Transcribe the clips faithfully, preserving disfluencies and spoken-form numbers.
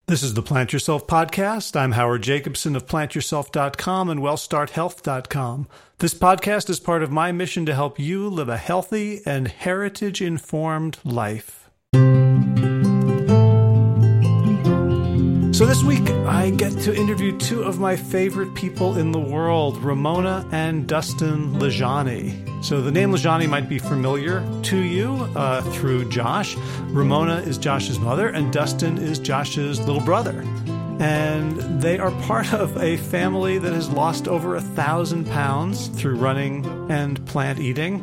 This is the Plant Yourself Podcast. I'm Howard Jacobson of plant yourself dot com and well start health dot com. This podcast is part of my mission to help you live a healthy and heritage-informed life. So this week, I get to interview two of my favorite people in the world, Ramona and Dustin LaJaunie. So the name LaJaunie might be familiar to you uh, through Josh. Ramona is Josh's mother, and Dustin is Josh's little brother. And they are part of a family that has lost over a thousand pounds through running and plant eating.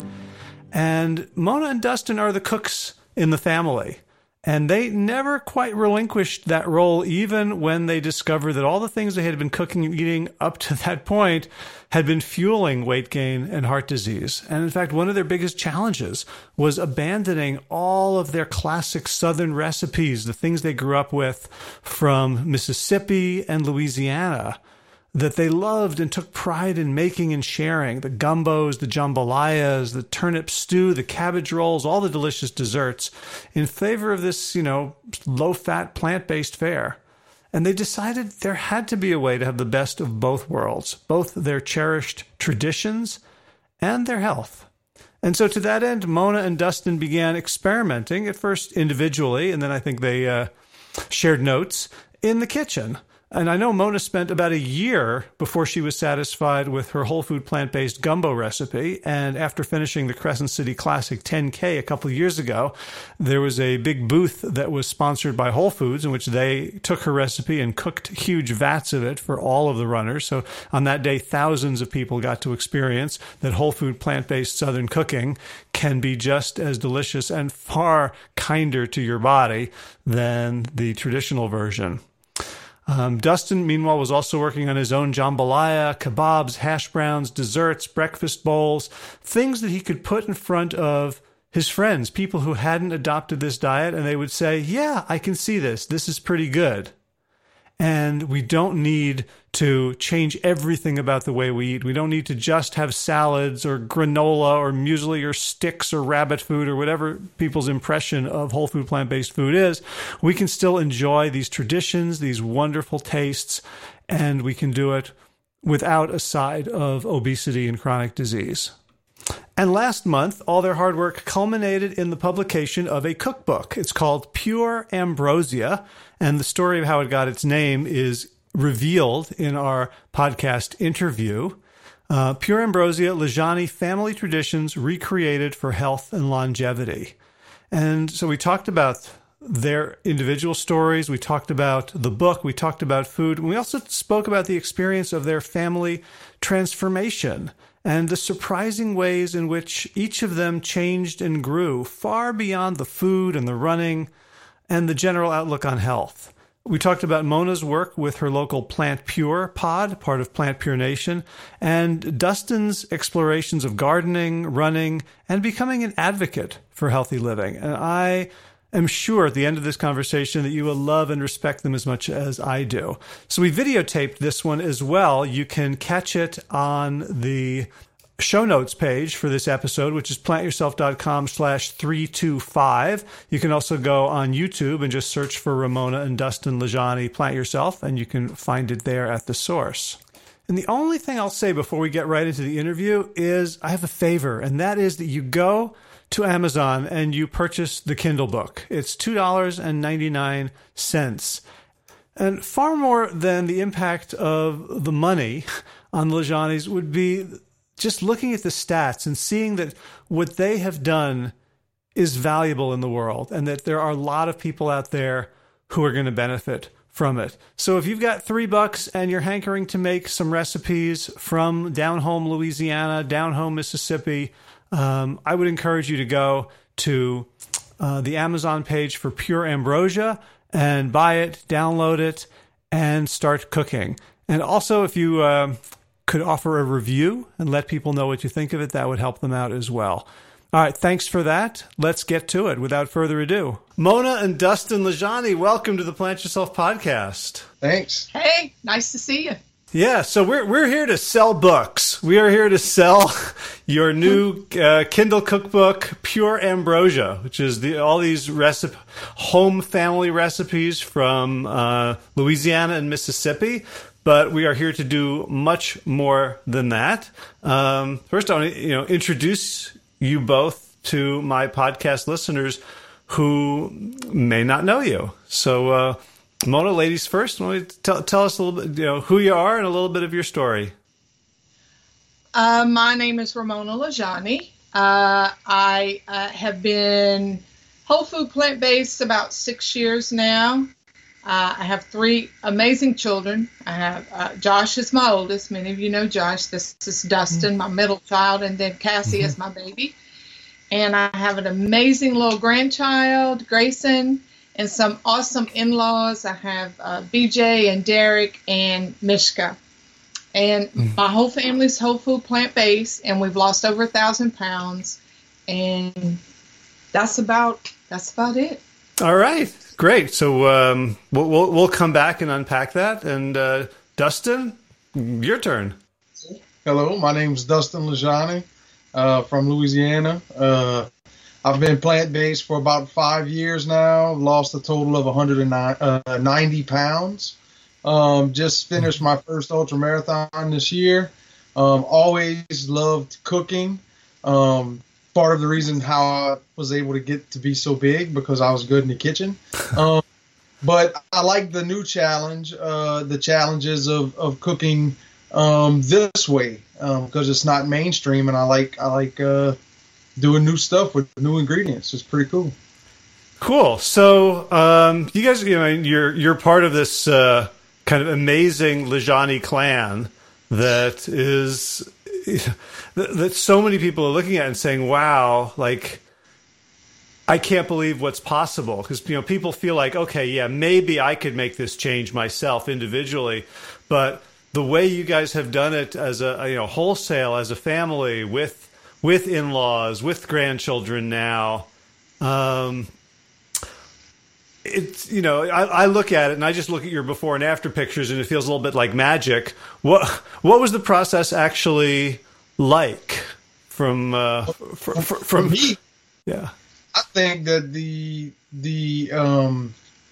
And Mona and Dustin are the cooks in the family. And they never quite relinquished that role, even when they discovered that all the things they had been cooking and eating up to that point had been fueling weight gain and heart disease. And in fact, one of their biggest challenges was abandoning all of their classic Southern recipes, the things they grew up with from Mississippi and Louisiana, that they loved and took pride in making and sharing, the gumbos, the jambalayas, the turnip stew, the cabbage rolls, all the delicious desserts, in favor of this, you know, low-fat, plant-based fare. And they decided there had to be a way to have the best of both worlds, both their cherished traditions and their health. And so to that end, Mona and Dustin began experimenting, at first individually, and then I think they uh, shared notes in the kitchen. And I know Mona spent about a year before she was satisfied with her whole food plant-based gumbo recipe. And after finishing the Crescent City Classic ten K a couple of years ago, there was a big booth that was sponsored by Whole Foods in which they took her recipe and cooked huge vats of it for all of the runners. So on that day, thousands of people got to experience that whole food plant-based Southern cooking can be just as delicious and far kinder to your body than the traditional version. Um, Dustin, meanwhile, was also working on his own jambalaya, kebabs, hash browns, desserts, breakfast bowls, things that he could put in front of his friends, people who hadn't adopted this diet, and they would say, yeah, I can see this. This is pretty good. And we don't need to change everything about the way we eat. We don't need to just have salads or granola or muesli or sticks or rabbit food or whatever people's impression of whole food plant-based food is. We can still enjoy these traditions, these wonderful tastes, and we can do it without a side of obesity and chronic disease. And last month, all their hard work culminated in the publication of a cookbook. It's called Pure Ambrosia, and the story of how it got its name is revealed in our podcast interview. Uh, Pure Ambrosia, LaJaunie Family Traditions Recreated for Health and Longevity. And so we talked about their individual stories. We talked about the book. We talked about food. And we also spoke about the experience of their family transformation and the surprising ways in which each of them changed and grew far beyond the food and the running and the general outlook on health. We talked about Mona's work with her local Plant Pure pod, part of Plant Pure Nation, and Dustin's explorations of gardening, running, and becoming an advocate for healthy living. And I am sure at the end of this conversation that you will love and respect them as much as I do. So we videotaped this one as well. You can catch it on the show notes page for this episode, which is plant yourself dot com slash three two five. You can also go on YouTube and just search for Ramona and Dustin LaJaunie Plant Yourself, and you can find it there at the source. And the only thing I'll say before we get right into the interview is I have a favor, and that is that you go to Amazon and you purchase the Kindle book. It's two dollars and ninety-nine cents. And far more than the impact of the money on the LaJaunies would be just looking at the stats and seeing that what they have done is valuable in the world and that there are a lot of people out there who are going to benefit from it. So if you've got three bucks and you're hankering to make some recipes from down home Louisiana, down home Mississippi, um, I would encourage you to go to uh, the Amazon page for Pure Ambrosia and buy it, download it, and start cooking. And also, if you uh, could offer a review and let people know what you think of it, that would help them out as well. All right, thanks for that. Let's get to it without further ado. Mona and Dustin LaJaunie, welcome to the Plant Yourself podcast. Thanks. Hey, nice to see you. Yeah, so we're we're here to sell books. We are here to sell your new uh, Kindle cookbook, Pure Ambrosia, which is the all these recipe, home family recipes from uh, Louisiana and Mississippi. But we are here to do much more than that. Um, first, I want to you know introduce you both to my podcast listeners who may not know you. So. Uh, Mona, ladies first. Why don't you tell, tell us a little bit, you know, who you are and a little bit of your story. Uh, my name is Ramona Lajani. Uh, I uh, have been whole food plant-based about six years now. Uh, I have three amazing children. I have uh, Josh is my oldest. Many of you know Josh. This, this is Dustin, mm-hmm. my middle child, and then Cassie mm-hmm. is my baby. And I have an amazing little grandchild, Grayson, and some awesome in-laws. I have uh, B J and Derek and Mishka. And mm. my whole family's whole food plant-based, and we've lost over a thousand pounds. And that's about that's about it. All right, great. So um, we'll, we'll we'll come back and unpack that. And uh, Dustin, your turn. Hello, my name's Dustin Lajani uh, from Louisiana. Uh, I've been plant-based for about five years now. Lost a total of one hundred ninety pounds. Um, just finished my first ultra marathon this year. Um, always loved cooking. Um, part of the reason how I was able to get to be so big because I was good in the kitchen. Um, but I like the new challenge, uh, the challenges of, of cooking um, this way because um, it's not mainstream, and I like I like. Uh, doing new stuff with new ingredients. It's pretty cool. Cool. So um, you guys, you know, you're you're part of this uh, kind of amazing Lajani clan that is that so many people are looking at and saying, "Wow, like I can't believe what's possible." Because you know, people feel like, okay, yeah, maybe I could make this change myself individually, but the way you guys have done it as a you know wholesale as a family with with in-laws, with grandchildren now. Um, it's, you know, I, I look at it and I just look at your before and after pictures and it feels a little bit like magic. What, what was the process actually like from, uh, from, from, from me? Yeah. I think that the, the, um,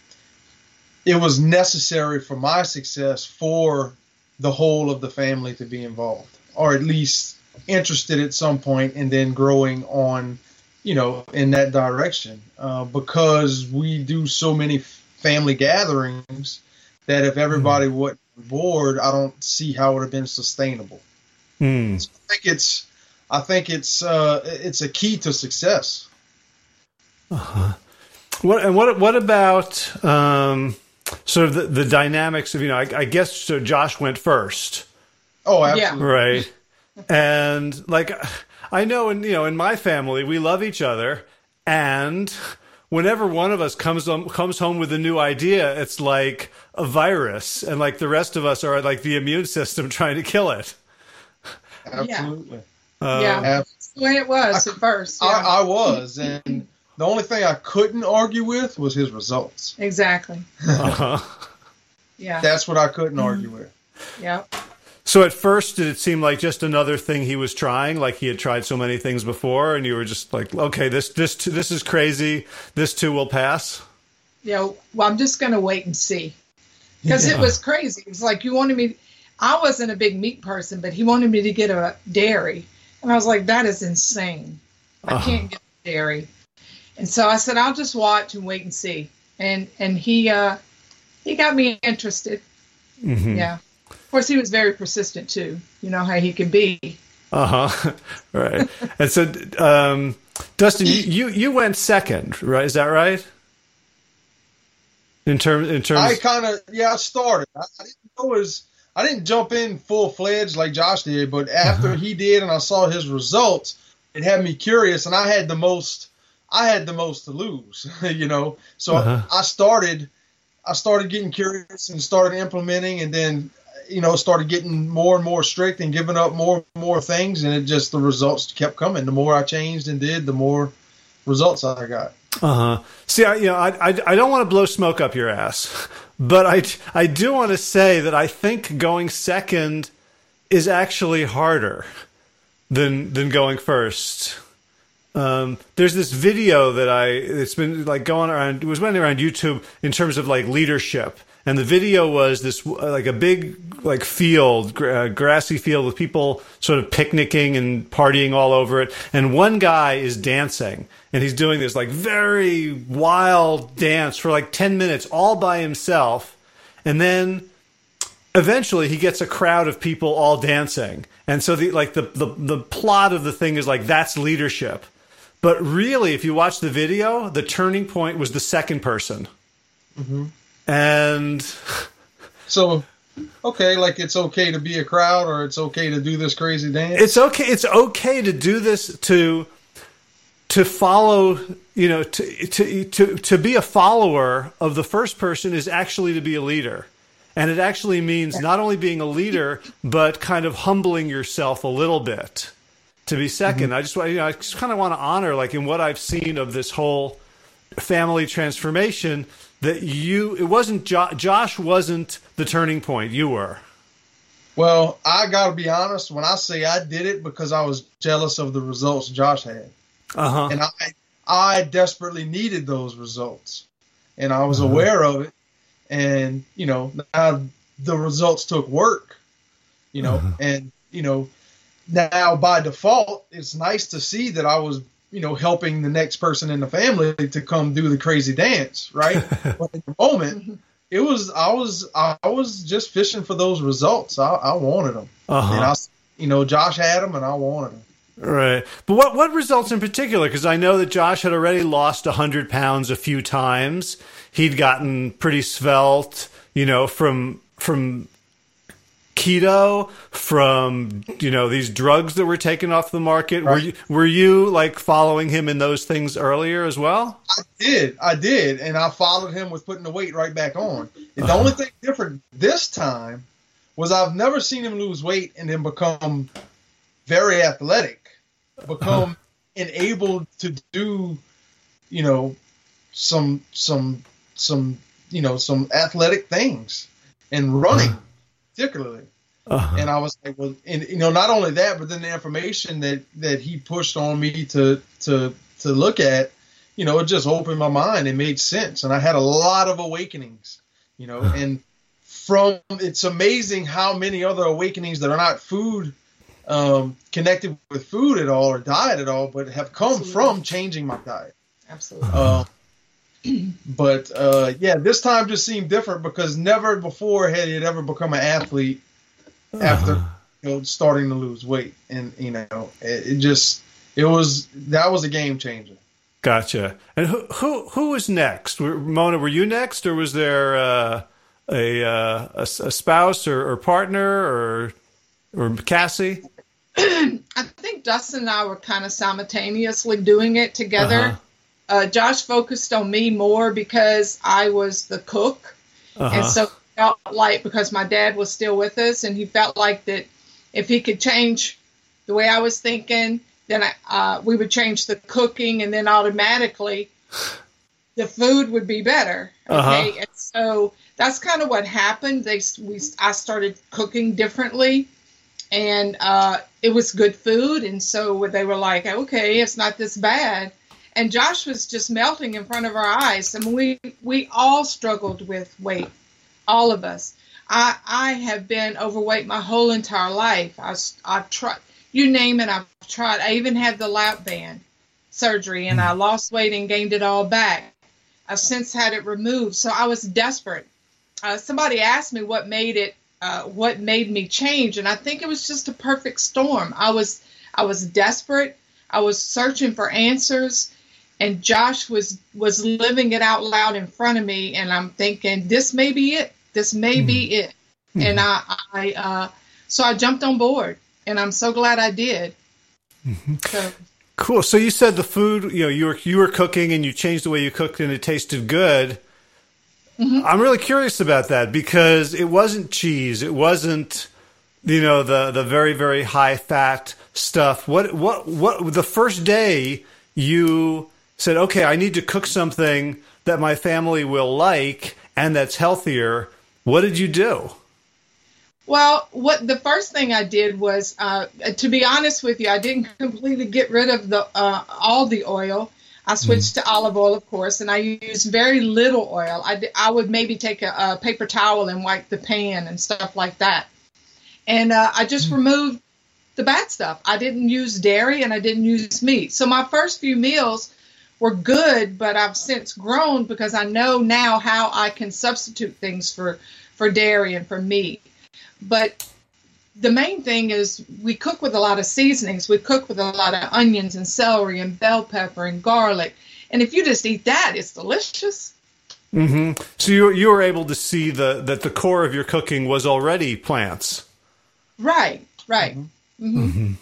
it was necessary for my success for the whole of the family to be involved, or at least interested at some point and then growing on, you know, in that direction. Uh, because we do so many family gatherings that if everybody mm. wasn't bored, I don't see how it would have been sustainable. Mm. So I think it's, I think it's, uh, it's a key to success. Uh-huh. What, and what, what about, um, sort of the, the dynamics of, you know, I, I guess, so Josh went first. Oh, absolutely. Yeah. Right. And like, I know in, you know, in my family, we love each other. And whenever one of us comes home, comes home with a new idea, it's like a virus. And like the rest of us are like the immune system trying to kill it. Absolutely. Yeah. Um, yeah. That's the way it was I, at first. Yeah. I, I was. And the only thing I couldn't argue with was his results. Exactly. Uh-huh. Yeah. That's what I couldn't argue with. Yeah. So at first, did it seem like just another thing he was trying, like he had tried so many things before, and you were just like, okay, this this this is crazy. This too will pass? Yeah, well, I'm just going to wait and see. Because yeah. it was crazy. It was like you wanted me, I wasn't a big meat person, but he wanted me to get a dairy. And I was like, that is insane. I uh-huh. can't get dairy. And so I said, I'll just watch and wait and see. And and he uh, he got me interested. Mm-hmm. Yeah. Of course, he was very persistent, too. You know how he can be. Uh-huh. Right. And so, um, Dustin, you, you, you went second, right? Is that right? In, term, in terms... I kind of, yeah, I started. I, I, didn't know his, I didn't jump in full-fledged like Josh did, but after uh-huh. he did and I saw his results, it had me curious, and I had the most, I had the most to lose, you know? So uh-huh. I started, I started getting curious and started implementing, and then you know, started getting more and more strict and giving up more and more things. And it just, the results kept coming. The more I changed and did, the more results I got. Uh-huh. See, I, you know, I, I, I don't want to blow smoke up your ass, but I, I do want to say that I think going second is actually harder than than going first. Um, there's this video that I it's been like going around. It was running around YouTube in terms of like leadership, and the video was this like a big like field, uh, grassy field with people sort of picnicking and partying all over it, and one guy is dancing, and he's doing this like very wild dance for like ten minutes all by himself, and then eventually he gets a crowd of people all dancing, and so the like the the, the plot of the thing is like that's leadership. But really, if you watch the video, the turning point was the second person. Mm-hmm. And so, okay, like it's okay to be a crowd, or it's okay to do this crazy dance. It's okay. It's okay to do this to to follow. You know, to to to to be a follower of the first person is actually to be a leader, and it actually means not only being a leader but kind of humbling yourself a little bit. To be second, mm-hmm. I just, you know, I just kind of want to honor, like in what I've seen of this whole family transformation, that you, it wasn't jo- Josh wasn't the turning point. You were. Well, I got to be honest. When I say I did it because I was jealous of the results Josh had, uh-huh. and I, I desperately needed those results, and I was uh-huh. aware of it, and you know, now the results took work, you know, uh-huh. and you know. Now, by default, it's nice to see that I was, you know, helping the next person in the family to come do the crazy dance, right? But in the moment, it was I was I was just fishing for those results. I, I wanted them, uh-huh. and I, you know, Josh had them, and I wanted them. Right, but what what results in particular? Because I know that Josh had already lost a hundred pounds a few times. He'd gotten pretty svelte, you know, from from. keto, from you know these drugs that were taken off the market. Right. Were you were you like following him in those things earlier as well? I did, I did, and I followed him with putting the weight right back on. And the uh-huh. only thing different this time was I've never seen him lose weight and then become very athletic, become uh-huh. enabled to do, you know, some some some you know some athletic things and running. Uh-huh. Particularly, uh-huh. and I was like, well, and you know, not only that, but then the information that, that he pushed on me to to to look at, you know, it just opened my mind. It made sense, and I had a lot of awakenings, you know, uh-huh. and from it's amazing how many other awakenings that are not food um, connected with food at all or diet at all, but have come Absolutely. From changing my diet. Absolutely. Uh, But, uh, yeah, this time just seemed different because never before had he ever become an athlete after uh-huh. you know, starting to lose weight. And, you know, it, it just, it was, that was a game changer. Gotcha. And who who, who was next? Mona, were you next, or was there uh, a, uh, a, a spouse or, or partner or, or Cassie? I think Dustin and I were kind of simultaneously doing it together. Uh-huh. Uh, Josh focused on me more because I was the cook. Uh-huh. And so it felt like, because my dad was still with us, and he felt like that if he could change the way I was thinking, then I, uh, we would change the cooking, and then automatically the food would be better. Okay. Uh-huh. And so that's kind of what happened. They, we, I started cooking differently, and uh, it was good food. And so they were like, okay, it's not this bad. And Josh was just melting in front of our eyes. I mean, we, we all struggled with weight, all of us. I I have been overweight my whole entire life. I, I've tried, you name it, I've tried. I even had the lap band surgery, and I lost weight and gained it all back. I've since had it removed. So I was desperate. Uh, somebody asked me what made it, uh, what made me change, and I think it was just a perfect storm. I was I was desperate. I was searching for answers. And Josh was, was living it out loud in front of me, and I'm thinking, this may be it. This may mm. be it. Mm. And I, I uh, so I jumped on board, and I'm so glad I did. Mm-hmm. So. Cool. So you said the food, you know, you were you were cooking, and you changed the way you cooked, and it tasted good. Mm-hmm. I'm really curious about that because it wasn't cheese. It wasn't, you know, the the very very high fat stuff. What what what the first day you said, okay, I need to cook something that my family will like, and that's healthier, what did you do? Well, what the first thing I did was, uh, to be honest with you, I didn't completely get rid of the uh, all the oil. I switched mm. to olive oil, of course, and I used very little oil. I, I would maybe take a, a paper towel and wipe the pan and stuff like that. And uh, I just mm. removed the bad stuff. I didn't use dairy and I didn't use meat. So my first few meals were good, but I've since grown because I know now how I can substitute things for, for dairy and for meat. But the main thing is we cook with a lot of seasonings. We cook with a lot of onions and celery and bell pepper and garlic. And if you just eat that, it's delicious. Mm-hmm. So you you were able to see the that the core of your cooking was already plants. Right, right. Mm-hmm.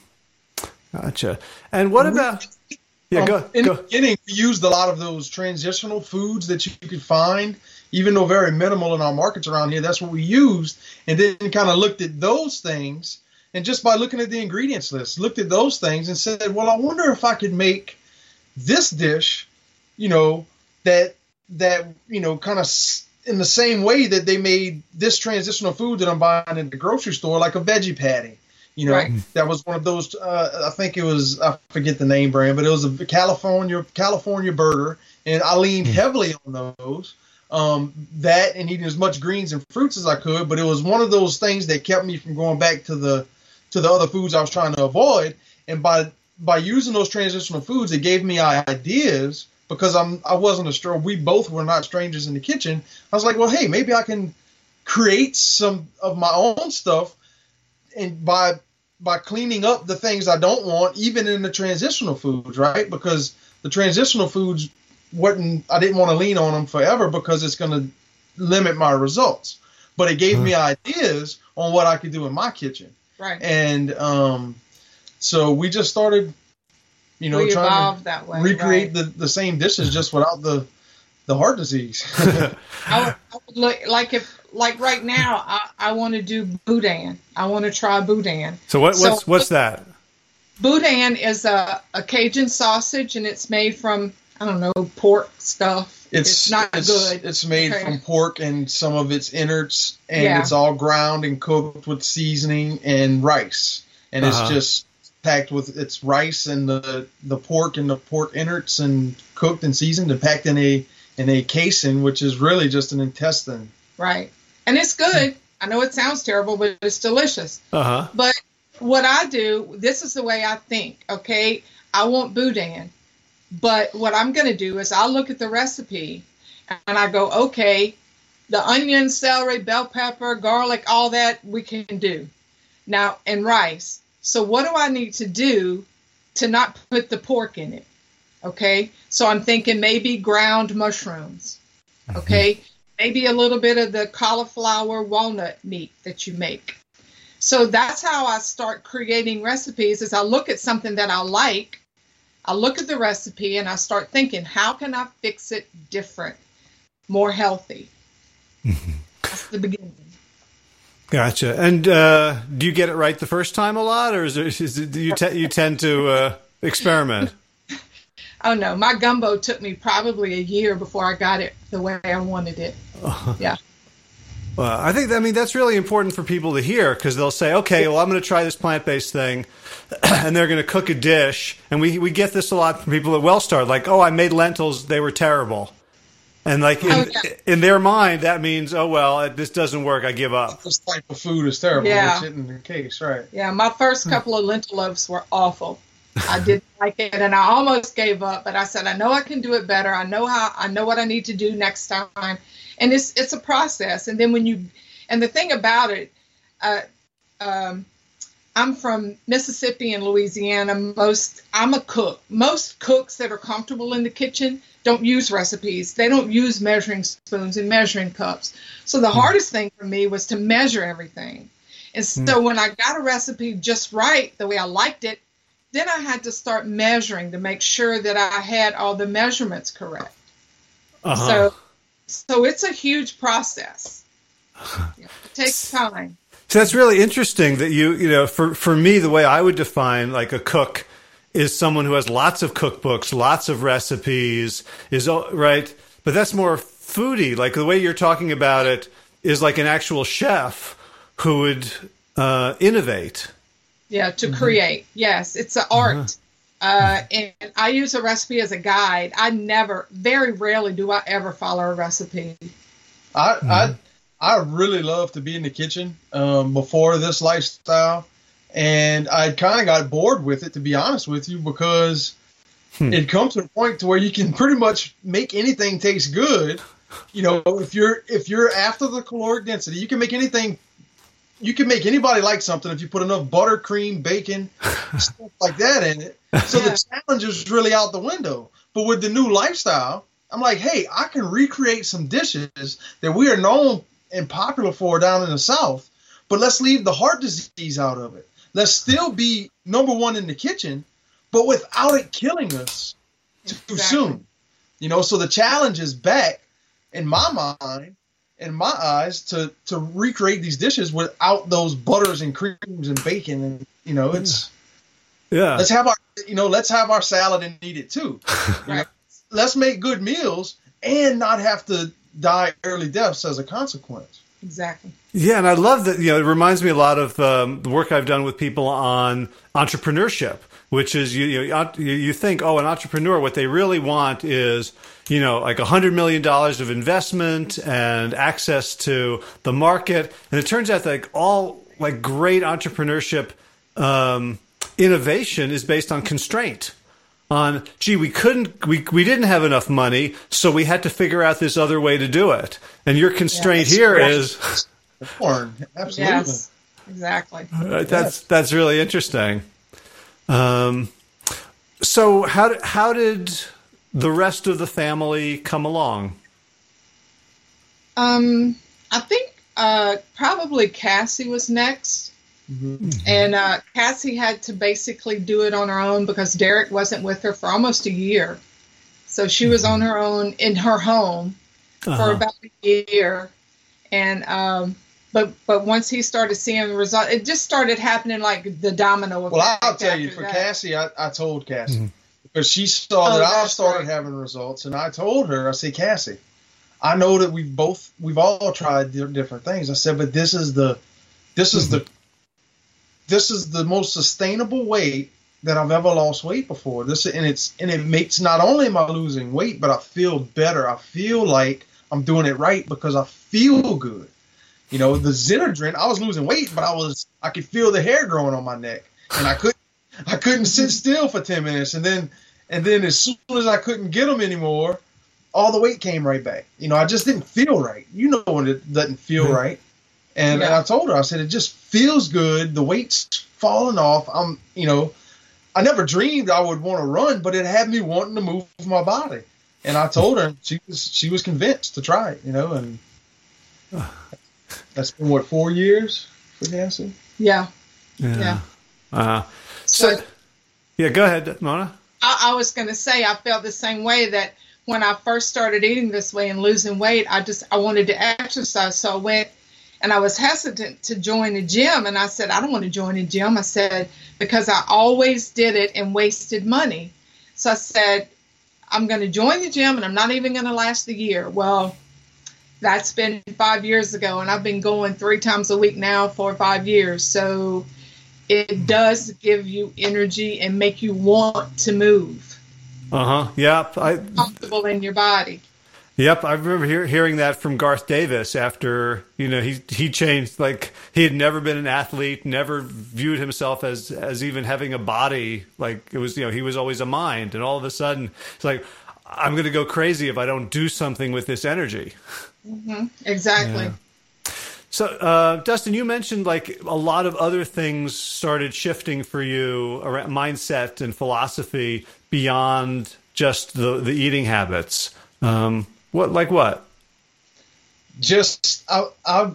Mm-hmm. Gotcha. And what about... Yeah, um, go, in go. the beginning, we used a lot of those transitional foods that you could find, even though very minimal in our markets around here. That's what we used, and then kind of looked at those things, and just by looking at the ingredients list, looked at those things and said, well, I wonder if I could make this dish, you know, that, that you know, kind of in the same way that they made this transitional food that I'm buying at the grocery store, like a veggie patty. You know, right. That was one of those, uh, I think it was, I forget the name brand, but it was a California California burger, and I leaned heavily on those, um, that and eating as much greens and fruits as I could, but it was one of those things that kept me from going back to the to the other foods I was trying to avoid, and by by using those transitional foods, it gave me ideas, because I'm, I wasn't a stranger, we both were not strangers in the kitchen. I was like, well, hey, maybe I can create some of my own stuff, and by by cleaning up the things I don't want, even in the transitional foods, right? Because the transitional foods wasn't, I didn't want to lean on them forever because it's going to limit my results. But it gave me ideas on what I could do in my kitchen. Right. And um, so we just started, you know, we trying to that way, recreate right. the, the same dishes just without the the heart disease. I, would, I would look like if like right now I, I want to do boudin. I want to try boudin. So what what's so, what's that? Boudin is a, a Cajun sausage, and it's made from, I don't know, pork stuff. It's, it's not it's, good. It's made okay. from pork and some of its innards, and yeah. it's all ground and cooked with seasoning and rice. And uh-huh. it's just packed with it's rice and the, the pork and the pork innards and cooked and seasoned and packed in a in a casing, which is really just an intestine. Right. And it's good. I know it sounds terrible, but it's delicious. Uh-huh. But what I do, this is the way I think, okay? I want boudin. But what I'm going to do is I'll look at the recipe and I go, okay, the onion, celery, bell pepper, garlic, all that we can do. Now, and rice. So what do I need to do to not put the pork in it? Okay, so I'm thinking maybe ground mushrooms. Okay, mm-hmm. Maybe a little bit of the cauliflower walnut meat that you make. So that's how I start creating recipes. Is I look at something that I like, I look at the recipe, and I start thinking, how can I fix it different, more healthy? Mm-hmm. That's the beginning. Gotcha. And uh, do you get it right the first time a lot, or is, there, is it, do you te- you tend to uh, experiment? Oh, no. My gumbo took me probably a year before I got it the way I wanted it. Uh, yeah. Well, I think, I mean, that's really important for people to hear, because they'll say, okay, well, I'm going to try this plant-based thing, and they're going to cook a dish. And we, we get this a lot from people at WellStart, like, oh, I made lentils, they were terrible. And like in, oh, yeah. in their mind, that means, oh, well, this doesn't work, I give up. This type of food is terrible, yeah. which isn't the case, right? Yeah, my first couple of lentil loaves were awful. I didn't like it, and I almost gave up. But I said, I know I can do it better. I know how. I know what I need to do next time. And it's it's a process. And then when you, and the thing about it, uh, um, I'm from Mississippi and Louisiana. Most I'm a cook. Most cooks that are comfortable in the kitchen don't use recipes. They don't use measuring spoons and measuring cups. So the mm. hardest thing for me was to measure everything. And so mm. when I got a recipe just right, the way I liked it, then I had to start measuring to make sure that I had all the measurements correct. Uh-huh. So, so it's a huge process. It takes time. So that's really interesting that you, you know, for, for me, the way I would define like a cook is someone who has lots of cookbooks, lots of recipes, is right. But that's more foodie. Like the way you're talking about it is like an actual chef who would uh, innovate. Yeah, to mm-hmm. create. Yes, it's an art. Uh-huh. Uh, and I use a recipe as a guide. I never, very rarely do I ever follow a recipe. I mm-hmm. I I really love to be in the kitchen um, before this lifestyle, and I kind of got bored with it, to be honest with you, because hmm. it comes to a point to where you can pretty much make anything taste good. You know, if you're if you're after the caloric density, you can make anything. You can make anybody like something if you put enough butter, cream, bacon, stuff like that in it. So yeah. the challenge is really out the window. But with the new lifestyle, I'm like, hey, I can recreate some dishes that we are known and popular for down in the South, but let's leave the heart disease out of it. Let's still be number one in the kitchen, but without it killing us too exactly. soon. You know, so the challenge is back in my mind, in my eyes, to to recreate these dishes without those butters and creams and bacon, and you know, it's yeah. Let's have our you know, let's have our salad and eat it too. Right. You know, let's make good meals and not have to die early deaths as a consequence. Exactly. Yeah, and I love that. You know, it reminds me a lot of um, the work I've done with people on entrepreneurship, which is you you know, you think, oh, an entrepreneur, what they really want is, you know, like a hundred million dollars of investment and access to the market, and it turns out that like all like great entrepreneurship um, innovation is based on constraint. On, gee, we couldn't, we we didn't have enough money, so we had to figure out this other way to do it. And your constraint yeah, here is porn. Absolutely. Yes, exactly. Right, that's that's really interesting. Um, so how how did the rest of the family come along? Um, I think uh, probably Cassie was next. Mm-hmm. And uh, Cassie had to basically do it on her own because Derek wasn't with her for almost a year. So she was on her own in her home uh-huh. for about a year. And um, but but once he started seeing the result, it just started happening like the domino effect. Well, I'll tell you, for that. Cassie, I, I told Cassie mm-hmm. because she saw oh, that I started right. having results, and I told her, I said, Cassie, I know that we've both we've all tried different things. I said, but this is the this is mm-hmm. the This is the most sustainable way that I've ever lost weight before. This and it's and it makes not only am I losing weight, but I feel better. I feel like I'm doing it right because I feel good. You know, the Zenadrin, I was losing weight, but I was I could feel the hair growing on my neck, and I couldn't I couldn't sit still for ten minutes, and then and then as soon as I couldn't get them anymore, all the weight came right back. You know, I just didn't feel right. You know when it doesn't feel mm-hmm. right. And, yeah. and I told her, I said, it just feels good. The weight's falling off. I'm, you know, I never dreamed I would want to run, but it had me wanting to move my body. And I told her, she was she was convinced to try it, you know, and that's been, what, four years for Cassie? Yeah. Yeah. yeah. Uh, so, so, yeah, go ahead, Mona. I, I was going to say, I felt the same way that when I first started eating this way and losing weight, I just, I wanted to exercise. So I went. And I was hesitant to join a gym. And I said, I don't want to join a gym. I said, because I always did it and wasted money. So I said, I'm going to join the gym and I'm not even going to last a year. Well, that's been five years ago. And I've been going three times a week now for five years. So it does give you energy and make you want to move. Uh-huh. Yep. I, comfortable in your body. Yep, I remember hear, hearing that from Garth Davis after, you know, he he changed, like, he had never been an athlete, never viewed himself as, as even having a body, like, it was, you know, he was always a mind, and all of a sudden, it's like, I'm going to go crazy if I don't do something with this energy. Mm-hmm. Exactly. Yeah. So, uh, Dustin, you mentioned, like, a lot of other things started shifting for you around mindset and philosophy beyond just the, the eating habits. Um What, like what? Just, I, I,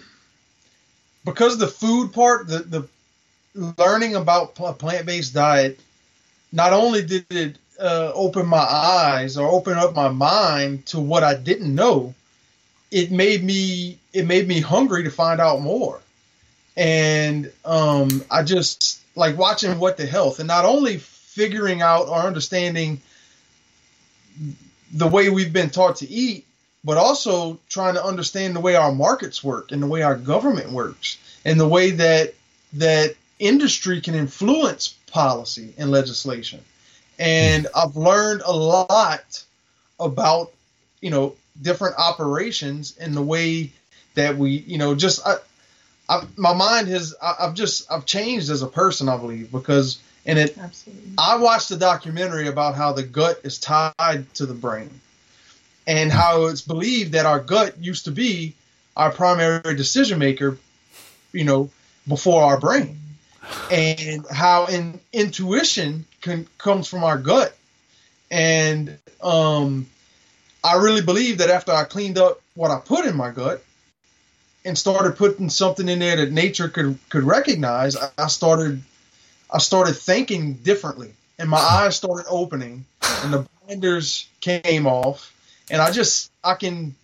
because the food part, the, the learning about a plant-based diet, not only did it uh, open my eyes or open up my mind to what I didn't know, it made me, it made me hungry to find out more. And um, I just, like watching What the Health, and not only figuring out or understanding the way we've been taught to eat, but also trying to understand the way our markets work and the way our government works and the way that that industry can influence policy and legislation. And I've learned a lot about, you know, different operations and the way that we, you know, just I, I, my mind has I, I've just I've changed as a person, I believe, because and it Absolutely. I watched a documentary about how the gut is tied to the brain and how it's believed that our gut used to be our primary decision maker, you know, before our brain, and how in, intuition can, comes from our gut. And um, I really believe that after I cleaned up what I put in my gut and started putting something in there that nature could, could recognize, I, I started I started thinking differently, and my eyes started opening, and the blinders came off, and I just I can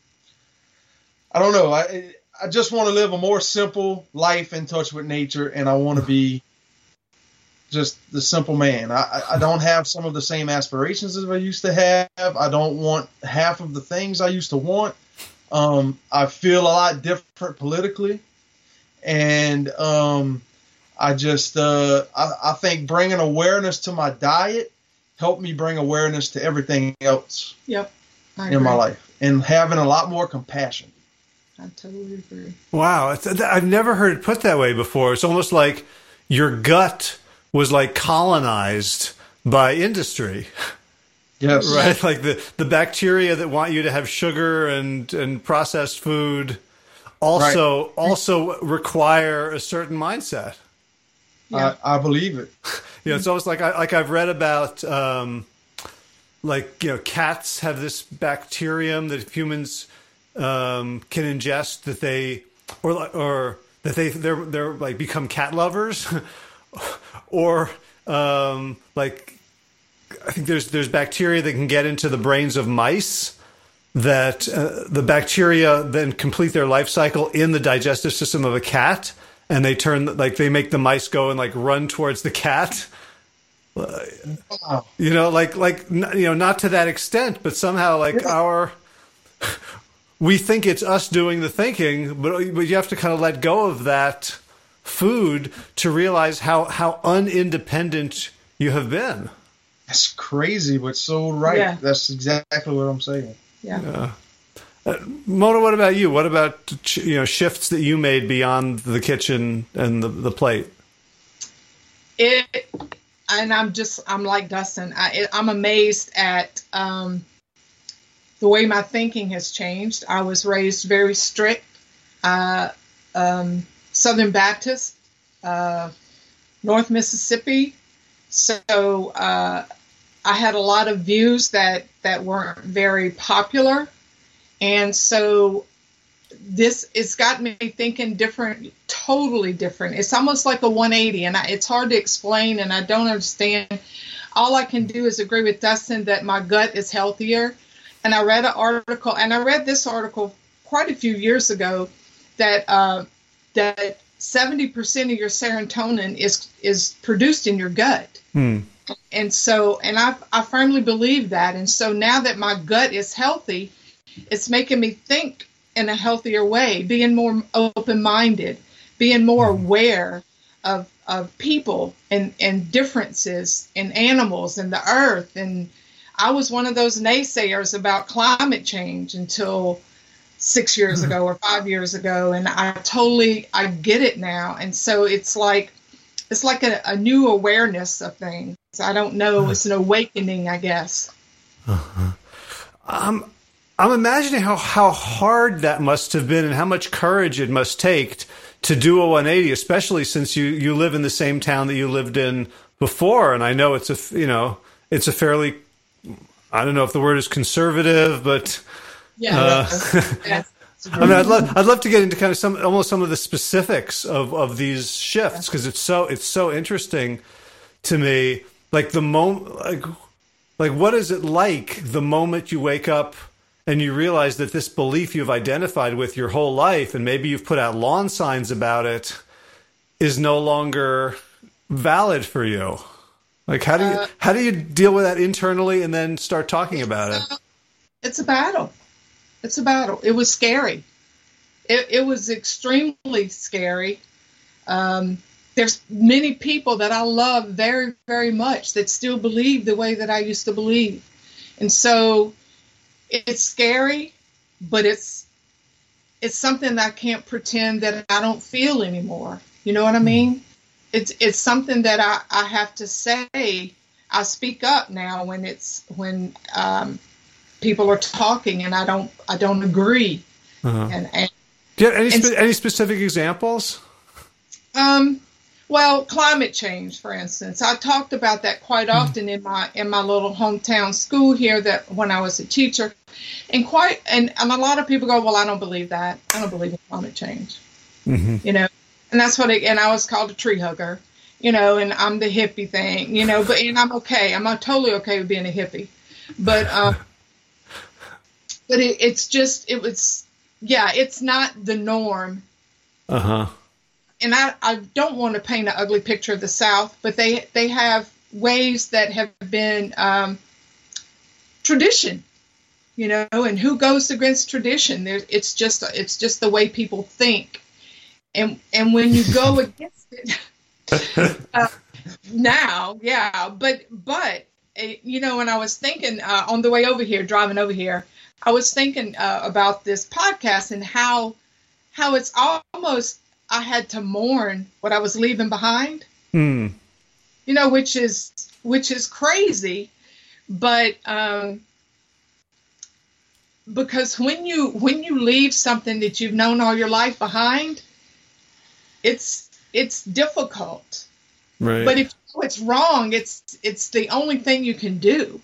I don't know I I just want to live a more simple life in touch with nature, and I want to be just the simple man. I, I don't have some of the same aspirations as I used to have. I don't want half of the things I used to want. Um, I feel a lot different politically, and um, I just uh, I, I think bringing awareness to my diet helped me bring awareness to everything else Yep. I in agree. my life, and having a lot more compassion. I totally agree. Wow. It's- I've never heard it put that way before. It's almost like your gut was like colonized by industry, Yes. right? Like the, the bacteria that want you to have sugar and, and processed food also, Right. also require a certain mindset. Yeah. I, I believe it. You know, it's almost like I, like I've read about, um, like, you know, cats have this bacterium that humans um, can ingest that they, or or that they they're they're like become cat lovers, or um, like I think there's there's bacteria that can get into the brains of mice. That uh, the bacteria then complete their life cycle in the digestive system of a cat, and they turn like they make the mice go and like run towards the cat. Wow. You know, like like n- you know, not to that extent, but somehow like our we think it's us doing the thinking, but but you have to kind of let go of that food to realize how how unindependent you have been. That's crazy, but so right. Yeah. That's exactly what I'm saying. Yeah. Uh, Mona, what about you? What about you know shifts that you made beyond the kitchen and the, the plate? It, and I'm just, I'm like Dustin. I, it, I'm amazed at um, the way my thinking has changed. I was raised very strict, uh, um, Southern Baptist, uh, North Mississippi. So uh, I had a lot of views that, that weren't very popular. And so this, it's got me thinking different, totally different. It's almost like a one eighty, and I, it's hard to explain, and I don't understand. All I can do is agree with Dustin that my gut is healthier. And I read an article, and I read this article quite a few years ago, that uh, that seventy percent of your serotonin is is produced in your gut. Hmm. And so, and I I firmly believe that. And so now that my gut is healthy, it's making me think in a healthier way, being more open-minded, being more aware of of people and, and differences in animals and the earth. And I was one of those naysayers about climate change until six years ago or five years ago. And I totally, I get it now. And so it's like, it's like a, a new awareness of things. I don't know. It's an awakening, I guess. Uh-huh. Um, I'm imagining how, how hard that must have been and how much courage it must take to do a one eighty, especially since you, you live in the same town that you lived in before. And I know it's a, you know, it's a fairly, I don't know if the word is conservative, but Yeah. uh, Yeah. I mean, I'd love, I'd love to get into kind of some, almost some of the specifics of, of these shifts, because it's so, it's so interesting to me. Like the moment, like, like what is it like the moment you wake up and you realize that this belief you've identified with your whole life, and maybe you've put out lawn signs about it, is no longer valid for you? Like, how do you, Uh, how do you deal with that internally and then start talking about it? It's a battle. It's a battle. It was scary. It, it was extremely scary. Um, there's many people that I love very, very much that still believe the way that I used to believe. And so it's scary, but it's it's something that I can't pretend that I don't feel anymore. You know what I mean? It's it's something that I, I have to say. I speak up now when it's when um, people are talking and I don't I don't agree. Uh-huh. And, and do you have any and, spe- any specific examples? Um. Well, climate change, for instance, I talked about that quite often in my in my little hometown school here. That when I was a teacher, and quite and, and a lot of people go, well, I don't believe that. I don't believe in climate change. Mm-hmm. You know, and that's what. It, and I was called a tree hugger. You know, and I'm the hippie thing. You know, but and I'm okay. I'm totally okay with being a hippie. But um, but it, it's just it was yeah. It's not the norm. Uh huh. And I, I don't want to paint an ugly picture of the South, but they they have ways that have been um, tradition, you know. And who goes against tradition? There, it's just it's just the way people think, and and when you go against it uh, now, yeah. But but uh, you know, when I was thinking uh, on the way over here, driving over here, I was thinking uh, about this podcast and how how it's almost. I had to mourn what I was leaving behind, mm. you know, which is which is crazy, but um, because when you when you leave something that you've known all your life behind, it's it's difficult. Right. But if you know it's wrong, it's it's the only thing you can do.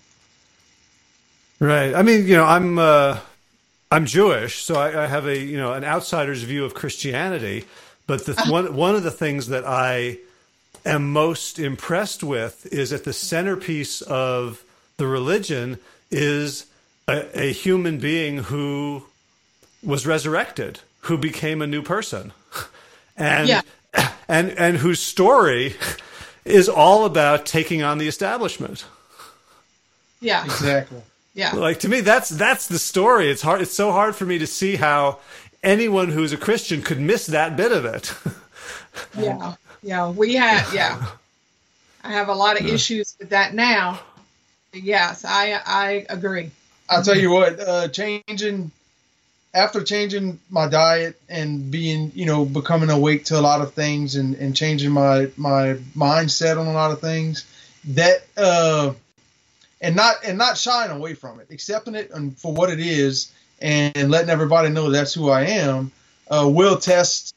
Right. I mean, you know, I'm uh, I'm Jewish, so I, I have a you know an outsider's view of Christianity. But the, one one of the things that I am most impressed with is that the centerpiece of the religion is a, a human being who was resurrected, who became a new person, and yeah. and and whose story is all about taking on the establishment. Yeah, exactly. Yeah, like to me, that's that's the story. It's hard. It's so hard for me to see how anyone who's a Christian could miss that bit of it. yeah, yeah, we have, yeah. I have a lot of issues with that now. Yes, I I agree. I'll tell you what, uh, changing, after changing my diet and being, you know, becoming awake to a lot of things and, and changing my, my mindset on a lot of things, that, uh, and not, and not shying away from it, accepting it and for what it is, and letting everybody know that's who I am, uh, will test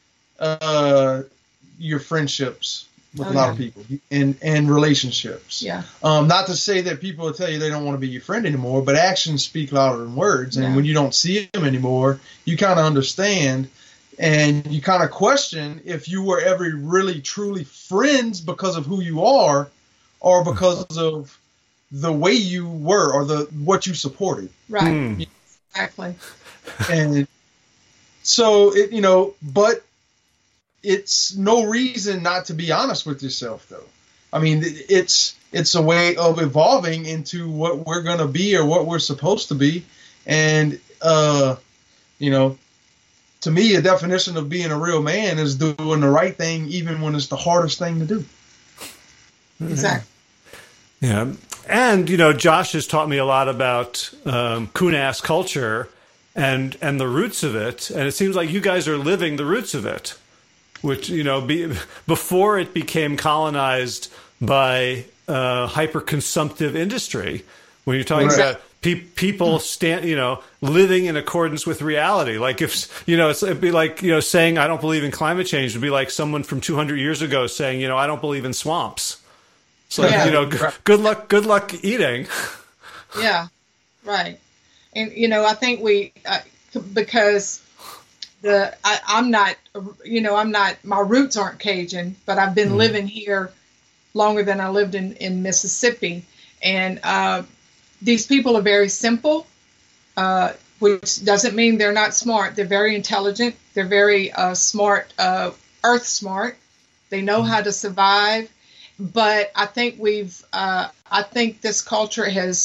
uh, your friendships with oh, a lot yeah. of people and, and relationships. Yeah. Um, not to say that people will tell you they don't want to be your friend anymore, but actions speak louder than words. And yeah. when you don't see them anymore, you kind of understand and you kind of question if you were ever really, truly friends because of who you are or because of the way you were or the what you supported. Right. Mm. Exactly. And so, it, you know, but it's no reason not to be honest with yourself, though. I mean, it's it's a way of evolving into what we're going to be or what we're supposed to be. And, uh, you know, to me, a definition of being a real man is doing the right thing, even when it's the hardest thing to do. Exactly. Yeah. And, you know, Josh has taught me a lot about um, Kunas culture and and the roots of it. And it seems like you guys are living the roots of it, which, you know, be, before it became colonized by uh, hyper-consumptive industry, when you're talking right. about pe- people, stand, you know, living in accordance with reality. Like if, you know, it's, it'd be like, you know, saying I don't believe in climate change would be like someone from two hundred years ago saying, you know, I don't believe in swamps. It's like, yeah. you know, g- good luck, good luck eating. Yeah, right. And, you know, I think we, uh, because the, I, I'm not, you know, I'm not, my roots aren't Cajun, but I've been mm. living here longer than I lived in, in Mississippi. And uh, these people are very simple, uh, which doesn't mean they're not smart. They're very intelligent. They're very uh, smart, uh, earth smart. They know mm. how to survive. But I think we've, uh, I think this culture has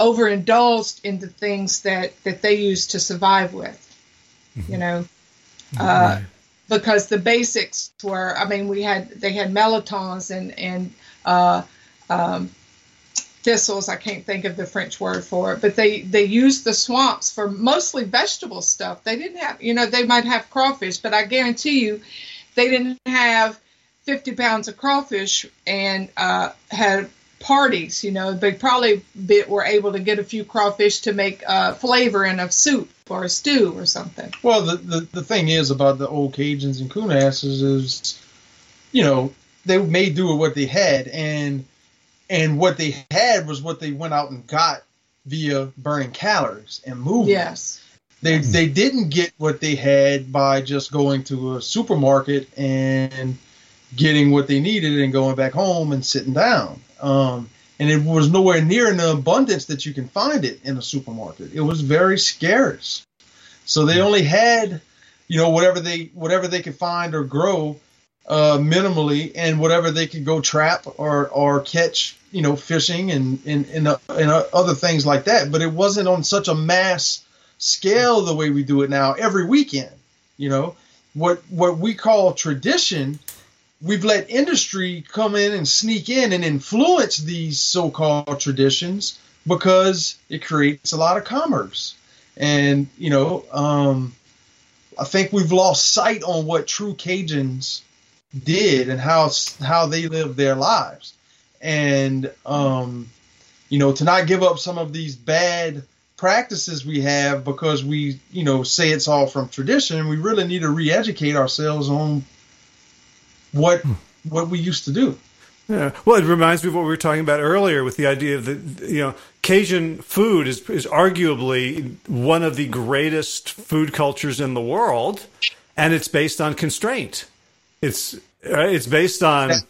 overindulged in the things that, that they used to survive with, you know, uh, right. because the basics were, I mean, we had, they had melitons and, and uh, um, thistles. I can't think of the French word for it, but they, they used the swamps for mostly vegetable stuff. They didn't have, you know, they might have crawfish, but I guarantee you they didn't have fifty pounds of crawfish and uh, had parties. You know, they probably be, were able to get a few crawfish to make uh, flavor in a soup or a stew or something. Well, the, the, the thing is about the old Cajuns and Coonasses is, you know, they made do with what they had, and and what they had was what they went out and got via burning calories and moving. Yes. They they didn't get what they had by just going to a supermarket and getting what they needed and going back home and sitting down. Um, and it was nowhere near in the abundance that you can find it in a supermarket. It was very scarce. So they only had, you know, whatever they whatever they could find or grow uh, minimally, and whatever they could go trap or or catch, you know, fishing and and, and, uh, and uh, other things like that. But it wasn't on such a mass scale the way we do it now every weekend. You know, what what we call tradition, we've let industry come in and sneak in and influence these so-called traditions because it creates a lot of commerce. And, you know, um, I think we've lost sight on what true Cajuns did and how how they lived their lives. And, um, you know, to not give up some of these bad practices we have because we, you know, say it's all from tradition, we really need to re-educate ourselves on what what we used to do. Yeah. Well, it reminds me of what we were talking about earlier with the idea of the, you know, Cajun food is is arguably one of the greatest food cultures in the world, and it's based on constraint. It's it's based on yeah.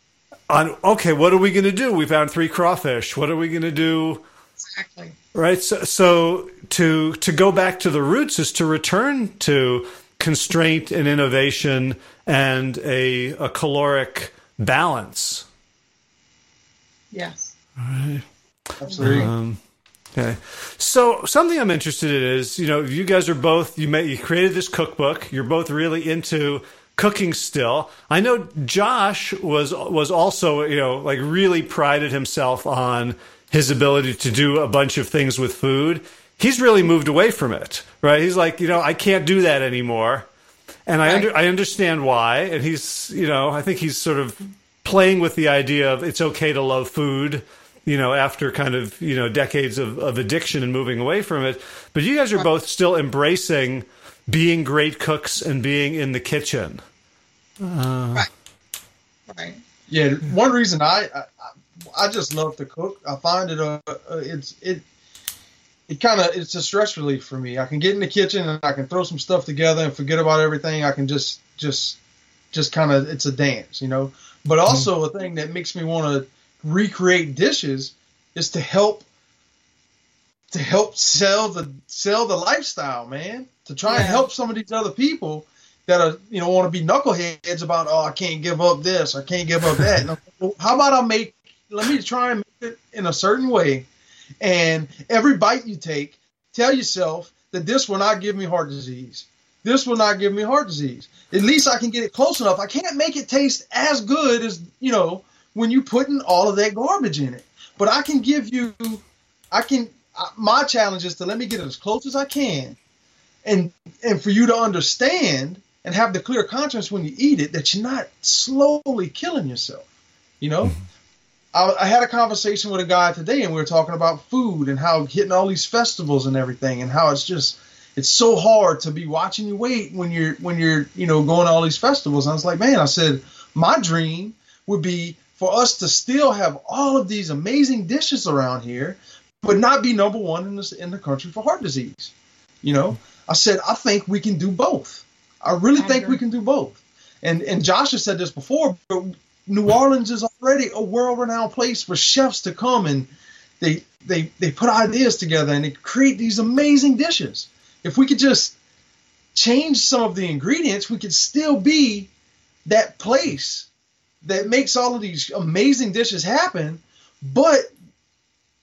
on okay, what are we going to do? We found three crawfish. What are we going to do? Exactly. Right. So, so to to go back to the roots is to return to constraint and innovation and a a caloric balance. Yes. All right. Absolutely. Um, okay. So something I'm interested in is, you know, you guys are both, you made, you created this cookbook. You're both really into cooking still. I know Josh was was also, you know, like really prided himself on his ability to do a bunch of things with food. He's really moved away from it, right? He's like, you know, I can't do that anymore. And I under, I understand why. And he's, you know, I think he's sort of playing with the idea of it's okay to love food, you know, after kind of, you know, decades of, of addiction and moving away from it. But you guys are both still embracing being great cooks and being in the kitchen. Uh, right. Right. Yeah. One reason I, I, I just love to cook. I find it, uh, it's, it, it kind of, it's a stress relief for me. I can get in the kitchen and I can throw some stuff together and forget about everything. I can just, just, just kind of, it's a dance, you know, but also mm-hmm. a thing that makes me want to recreate dishes is to help, to help sell the, sell the lifestyle, man, to try yeah. and help some of these other people that are, you know, want to be knuckleheads about, oh, I can't give up this, I can't give up that. Like, well, how about I make, let me try and make it in a certain way. And every bite you take, tell yourself that this will not give me heart disease. This will not give me heart disease. At least I can get it close enough. I can't make it taste as good as, you know, when you putting all of that garbage in it. But I can give you, I can, my challenge is to let me get it as close as I can. And, and for you to understand and have the clear conscience when you eat it that you're not slowly killing yourself, you know? Mm-hmm. I, I had a conversation with a guy today, and we were talking about food and how hitting all these festivals and everything, and how it's just it's so hard to be watching your weight when you're when you're you know going to all these festivals. And I was like, man, I said my dream would be for us to still have all of these amazing dishes around here, but not be number one in this in the country for heart disease. You know, I said I think we can do both. I really I think agree. we can do both. And and Josh has said this before, but New Orleans is already a world-renowned place for chefs to come, and they they they put ideas together and they create these amazing dishes. If we could just change some of the ingredients, we could still be that place that makes all of these amazing dishes happen, but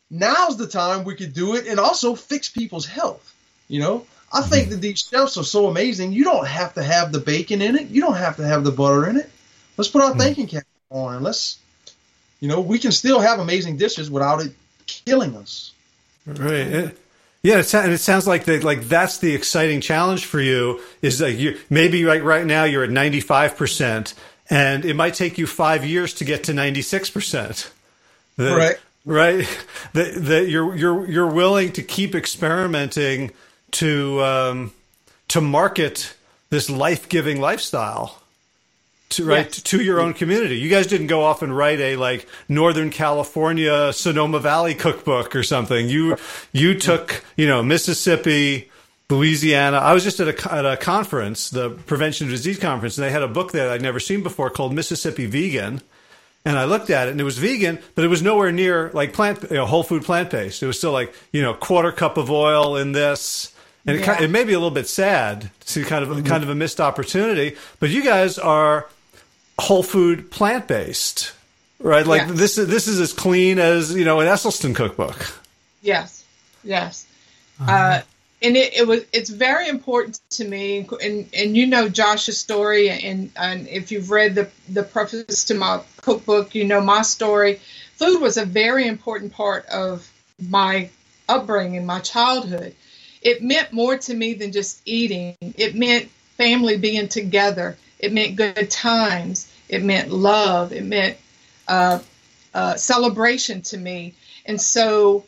now's the time we could do it and also fix people's health. You know, I think that these chefs are so amazing. You don't have to have the bacon in it. You don't have to have the butter in it. Let's put our thinking cap on and let's, you know, we can still have amazing dishes without it killing us. Right. It, yeah. It, and it sounds like the, like that's the exciting challenge for you is like you maybe right right now you're at ninety-five percent and it might take you five years to get to ninety-six percent. Correct. Right. That that you're you're you're willing to keep experimenting to um, to market this life-giving lifestyle. To, right yes. to your own community. You guys didn't go off and write a like Northern California Sonoma Valley cookbook or something. You you took you know Mississippi, Louisiana. I was just at a at a conference, the Prevention of Disease conference, and they had a book there that I'd never seen before called Mississippi Vegan. And I looked at it, and it was vegan, but it was nowhere near like plant, you know, whole food plant based. It was still like you know quarter cup of oil in this. And it, yeah. it may be a little bit sad to see kind of mm-hmm. kind of a missed opportunity. But you guys are whole food plant based, right? Like yes. this is this is as clean as you know an Esselstyn cookbook. Yes, yes, uh-huh. uh, and it, it was it's very important to me. And and you know Josh's story, and and if you've read the the preface to my cookbook, you know my story. Food was a very important part of my upbringing, my childhood. It meant more to me than just eating. It meant family being together. It meant good times. It meant love. It meant uh, uh, celebration to me. And so,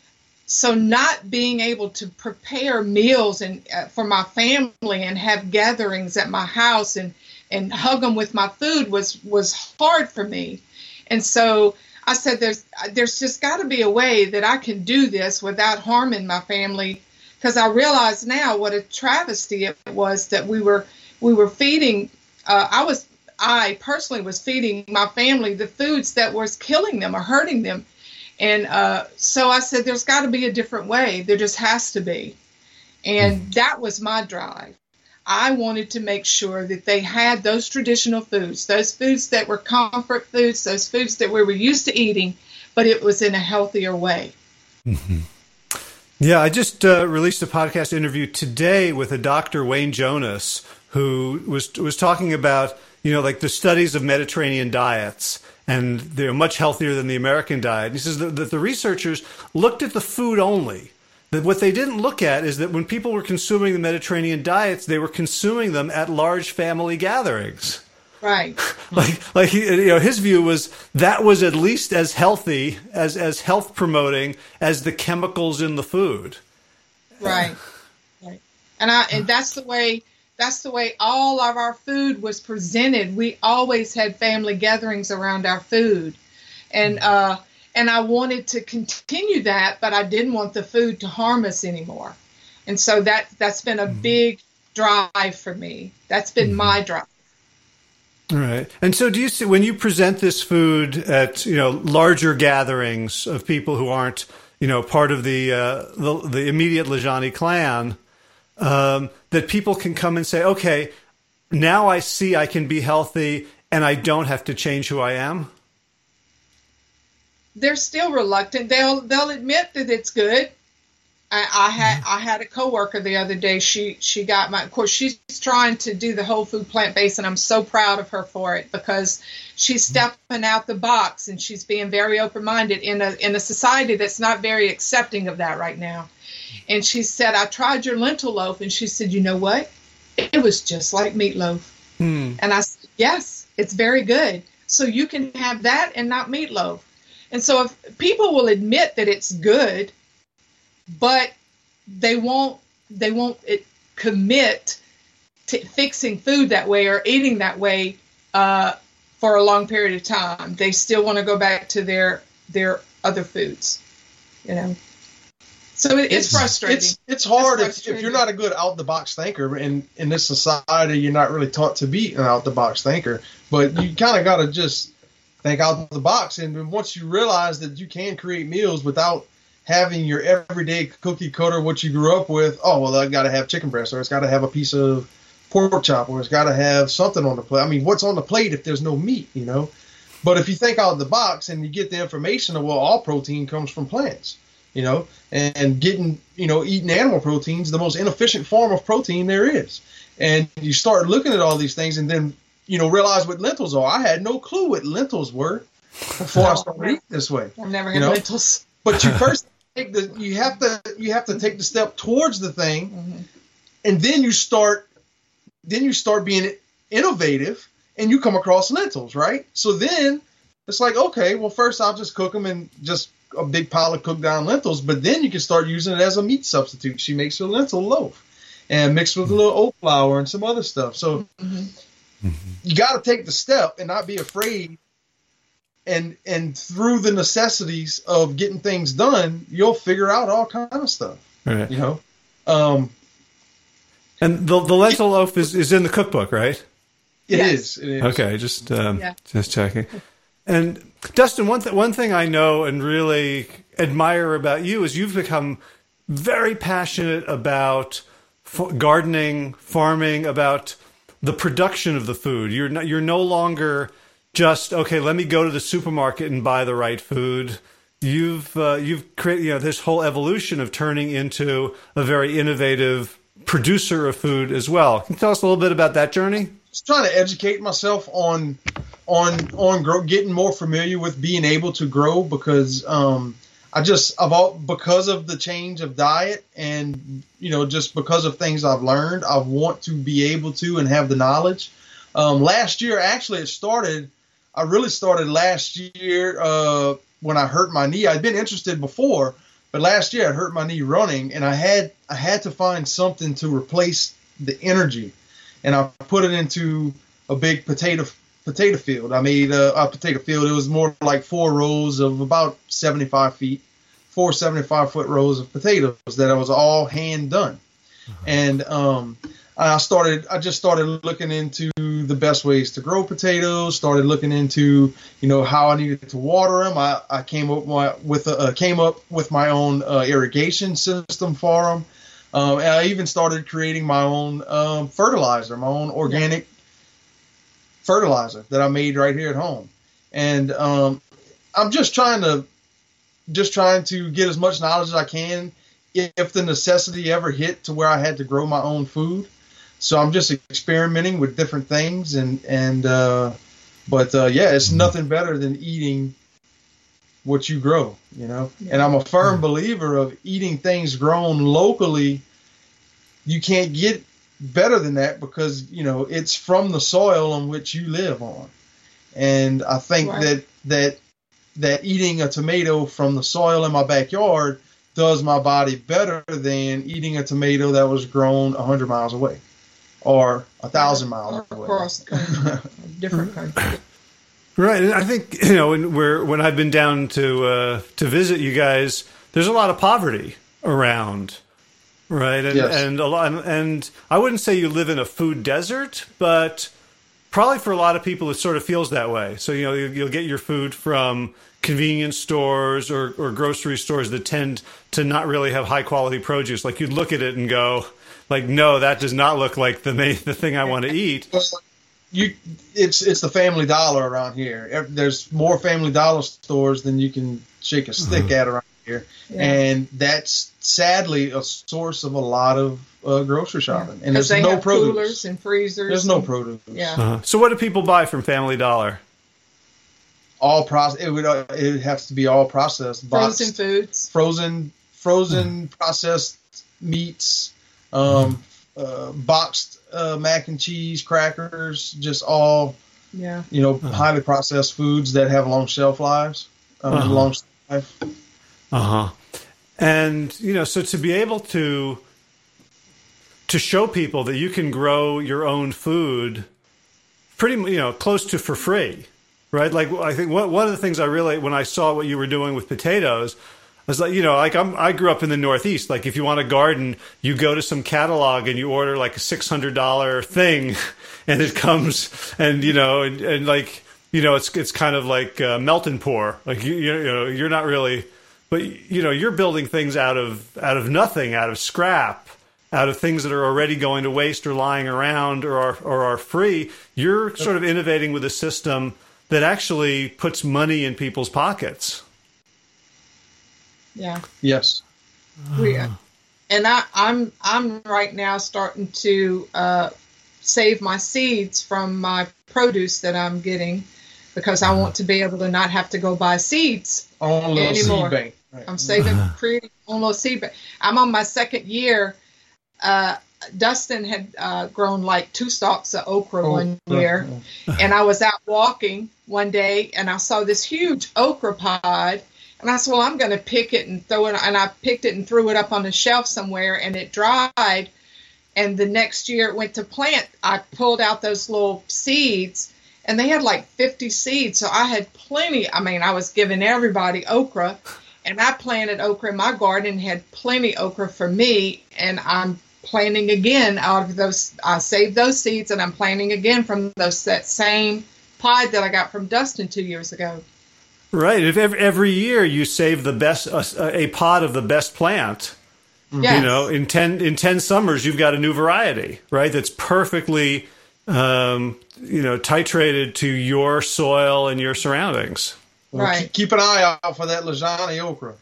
so not being able to prepare meals and uh, for my family and have gatherings at my house and and hug them with my food was was hard for me. And so I said, there's there's just got to be a way that I can do this without harming my family, because I realize now what a travesty it was that we were we were feeding. Uh, I was, I personally was feeding my family the foods that was killing them or hurting them. And uh, so I said, there's got to be a different way. There just has to be. And that was my drive. I wanted to make sure that they had those traditional foods, those foods that were comfort foods, those foods that we were used to eating, but it was in a healthier way. Mm-hmm. Yeah, I just uh, released a podcast interview today with a Doctor Wayne Jonas, who was was talking about, you know, like the studies of Mediterranean diets, and they're much healthier than the American diet. And he says that, that the researchers looked at the food only. That what they didn't look at is that when people were consuming the Mediterranean diets, they were consuming them at large family gatherings. Right. like, like he, you know, his view was that was at least as healthy, as as health promoting as the chemicals in the food. Right. Right. And I and that's the way. That's the way all of our food was presented. We always had family gatherings around our food. And uh, and I wanted to continue that, but I didn't want the food to harm us anymore. And so that, that's been a big drive for me. That's been mm-hmm. my drive. All right. And so do you see, when you present this food at, you know, larger gatherings of people who aren't, you know, part of the, uh, the, the immediate LaJaunie clan, Um, that people can come and say, okay, now I see I can be healthy and I don't have to change who I am? They're still reluctant. They'll they'll admit that it's good. I, I had I had a coworker the other day. She she got my. Of course, she's trying to do the whole food plant based, and I'm so proud of her for it because she's stepping out the box and she's being very open minded in a in a society that's not very accepting of that right now. And she said, I tried your lentil loaf. And she said, you know what? It was just like meatloaf. Hmm. And I said, yes, it's very good. So you can have that and not meatloaf. And so if people will admit that it's good, but they won't, they won't it, commit to fixing food that way or eating that way uh, for a long period of time. They still want to go back to their their other foods, you know. So it, it's, it's frustrating. It's it's hard it's frustrating. If, if you're not a good out the box thinker. In in this society, you're not really taught to be an out the box thinker. But you kind of got to just think out the box. And once you realize that you can create meals without having your everyday cookie cutter, what you grew up with. Oh well, I got to have chicken breast, or it's got to have a piece of pork chop, or it's got to have something on the plate. I mean, what's on the plate if there's no meat? You know. But if you think out of the box and you get the information of, well, all protein comes from plants, you know, and, and getting, you know, eating animal proteins, the most inefficient form of protein there is. And you start looking at all these things and then, you know, realize what lentils are. I had no clue what lentils were before I started eating this way. I've never you had know? lentils. But you first take the, you have to, you have to take the step towards the thing, Mm-hmm. and then you start, then you start being innovative, and you come across lentils, right? So then it's like, okay, well, first I'll just cook them in just a big pile of cooked down lentils, but then you can start using it as a meat substitute. She makes her lentil loaf and mixed with a little oat flour and some other stuff. So Mm-hmm. you got to take the step and not be afraid. And and through the necessities of getting things done, you'll figure out all kind of stuff. Right. You know. Um, and the the lentil loaf is, is in the cookbook, right? It Yes. is. It is. Okay, just um, Yeah. just checking. And Dustin, one th- one thing I know and really admire about you is you've become very passionate about f- gardening, farming, about the production of the food. You're not, you're no longer just, okay, let me go to the supermarket and buy the right food. You've uh, you've created, you know, this whole evolution of turning into a very innovative producer of food as well. Can you tell us a little bit about that journey? Just trying to educate myself on on on grow, getting more familiar with being able to grow, because um, I just I've all because of the change of diet, and you know, just because of things I've learned, I want to be able to and have the knowledge. Um, last year, actually, it started. I really started last year uh, when I hurt my knee. I'd been interested before, but last year I hurt my knee running, and I had I had to find something to replace the energy, and I put it into a big potato potato field. I made a, a potato field. It was more like four rows of about seventy-five feet, four seventy-five foot rows of potatoes that was all hand done, and um, I started. I just started looking into the best ways to grow potatoes. Started looking into, you know, how I needed to water them. I, I came up my, with a, uh, came up with my own uh, irrigation system for them. Um, and I even started creating my own um, fertilizer, my own organic yeah. fertilizer that I made right here at home. And um, I'm just trying to just trying to get as much knowledge as I can if the necessity ever hit to where I had to grow my own food. So I'm just experimenting with different things, and and uh, but uh, yeah, it's nothing better than eating what you grow, you know. Yeah. And I'm a firm believer of eating things grown locally. You can't get better than that, because you know it's from the soil on which you live on. And I think right. that that that eating a tomato from the soil in my backyard does my body better than eating a tomato that was grown a hundred miles away. Or a thousand miles or across the country, different country. Right, and I think you know when we're when I've been down to uh, to visit you guys, there's a lot of poverty around, right? And yes. and a lot, and I wouldn't say you live in a food desert, but probably for a lot of people, it sort of feels that way. So you know you, you'll get your food from convenience stores or, or grocery stores that tend to not really have high quality produce. Like you'd look at it and go, like, no, that does not look like the main, the thing I want to eat. You, it's it's the Family Dollar around here. There's more Family Dollar stores than you can shake a stick mm-hmm. at around here, yeah. and that's sadly a source of a lot of uh, grocery shopping. Yeah. And there's they no have produce. Coolers and freezers. There's and, no produce. Yeah. Uh-huh. So what do people buy from Family Dollar? All process. It would uh, it has to be all processed. Boxed, frozen foods. Frozen frozen mm. processed meats. Um, uh, boxed uh, mac and cheese, crackers, just all, yeah, you know, uh-huh. highly processed foods that have long shelf lives, um, uh-huh. long life. Uh huh. And you know, so to be able to to show people that you can grow your own food, pretty, you know, close to for free, right? Like I think one one of the things I really, when I saw what you were doing with potatoes, I was like, you know, like I'm, I grew up in the Northeast. Like if you want a garden, you go to some catalog and you order like a six hundred dollars thing and it comes and, you know, and, and like, you know, it's, it's kind of like uh, melt and pour. Like, you, you know, you're not really, but you know, you're building things out of, out of nothing, out of scrap, out of things that are already going to waste or lying around or are, or are free. You're sort of innovating with a system that actually puts money in people's pockets. Yeah. Yes. We, and I, I'm I'm right now starting to uh, save my seeds from my produce that I'm getting, because I want to be able to not have to go buy seeds On a little anymore. seed bank. Right. I'm saving pretty on a little seed bank. I'm on my second year. Uh, Dustin had uh, grown like two stalks of okra Oh, one year, yeah. and I was out walking one day and I saw this huge okra pod, and I said, well, I'm going to pick it and throw it, and I picked it and threw it up on the shelf somewhere, and it dried, and the next year it went to plant. I pulled out those little seeds, and they had like fifty seeds, so I had plenty. I mean, I was giving everybody okra, and I planted okra in my garden and had plenty okra for me, and I'm planting again out of those. I saved those seeds, and I'm planting again from those that same pod that I got from Dustin two years ago. Right. If every, every year you save the best uh, a pod of the best plant, Yes. you know, in ten in ten summers you've got a new variety, right? That's perfectly, um, you know, titrated to your soil and your surroundings. Well, Right. keep, keep an eye out for that Lajani okra.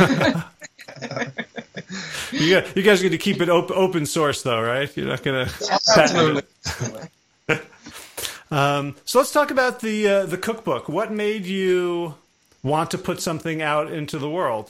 You got, you guys are going to keep it op- open source, though, right? You're not going to. Absolutely. Um, so let's talk about the uh, the cookbook. What made you want to put something out into the world?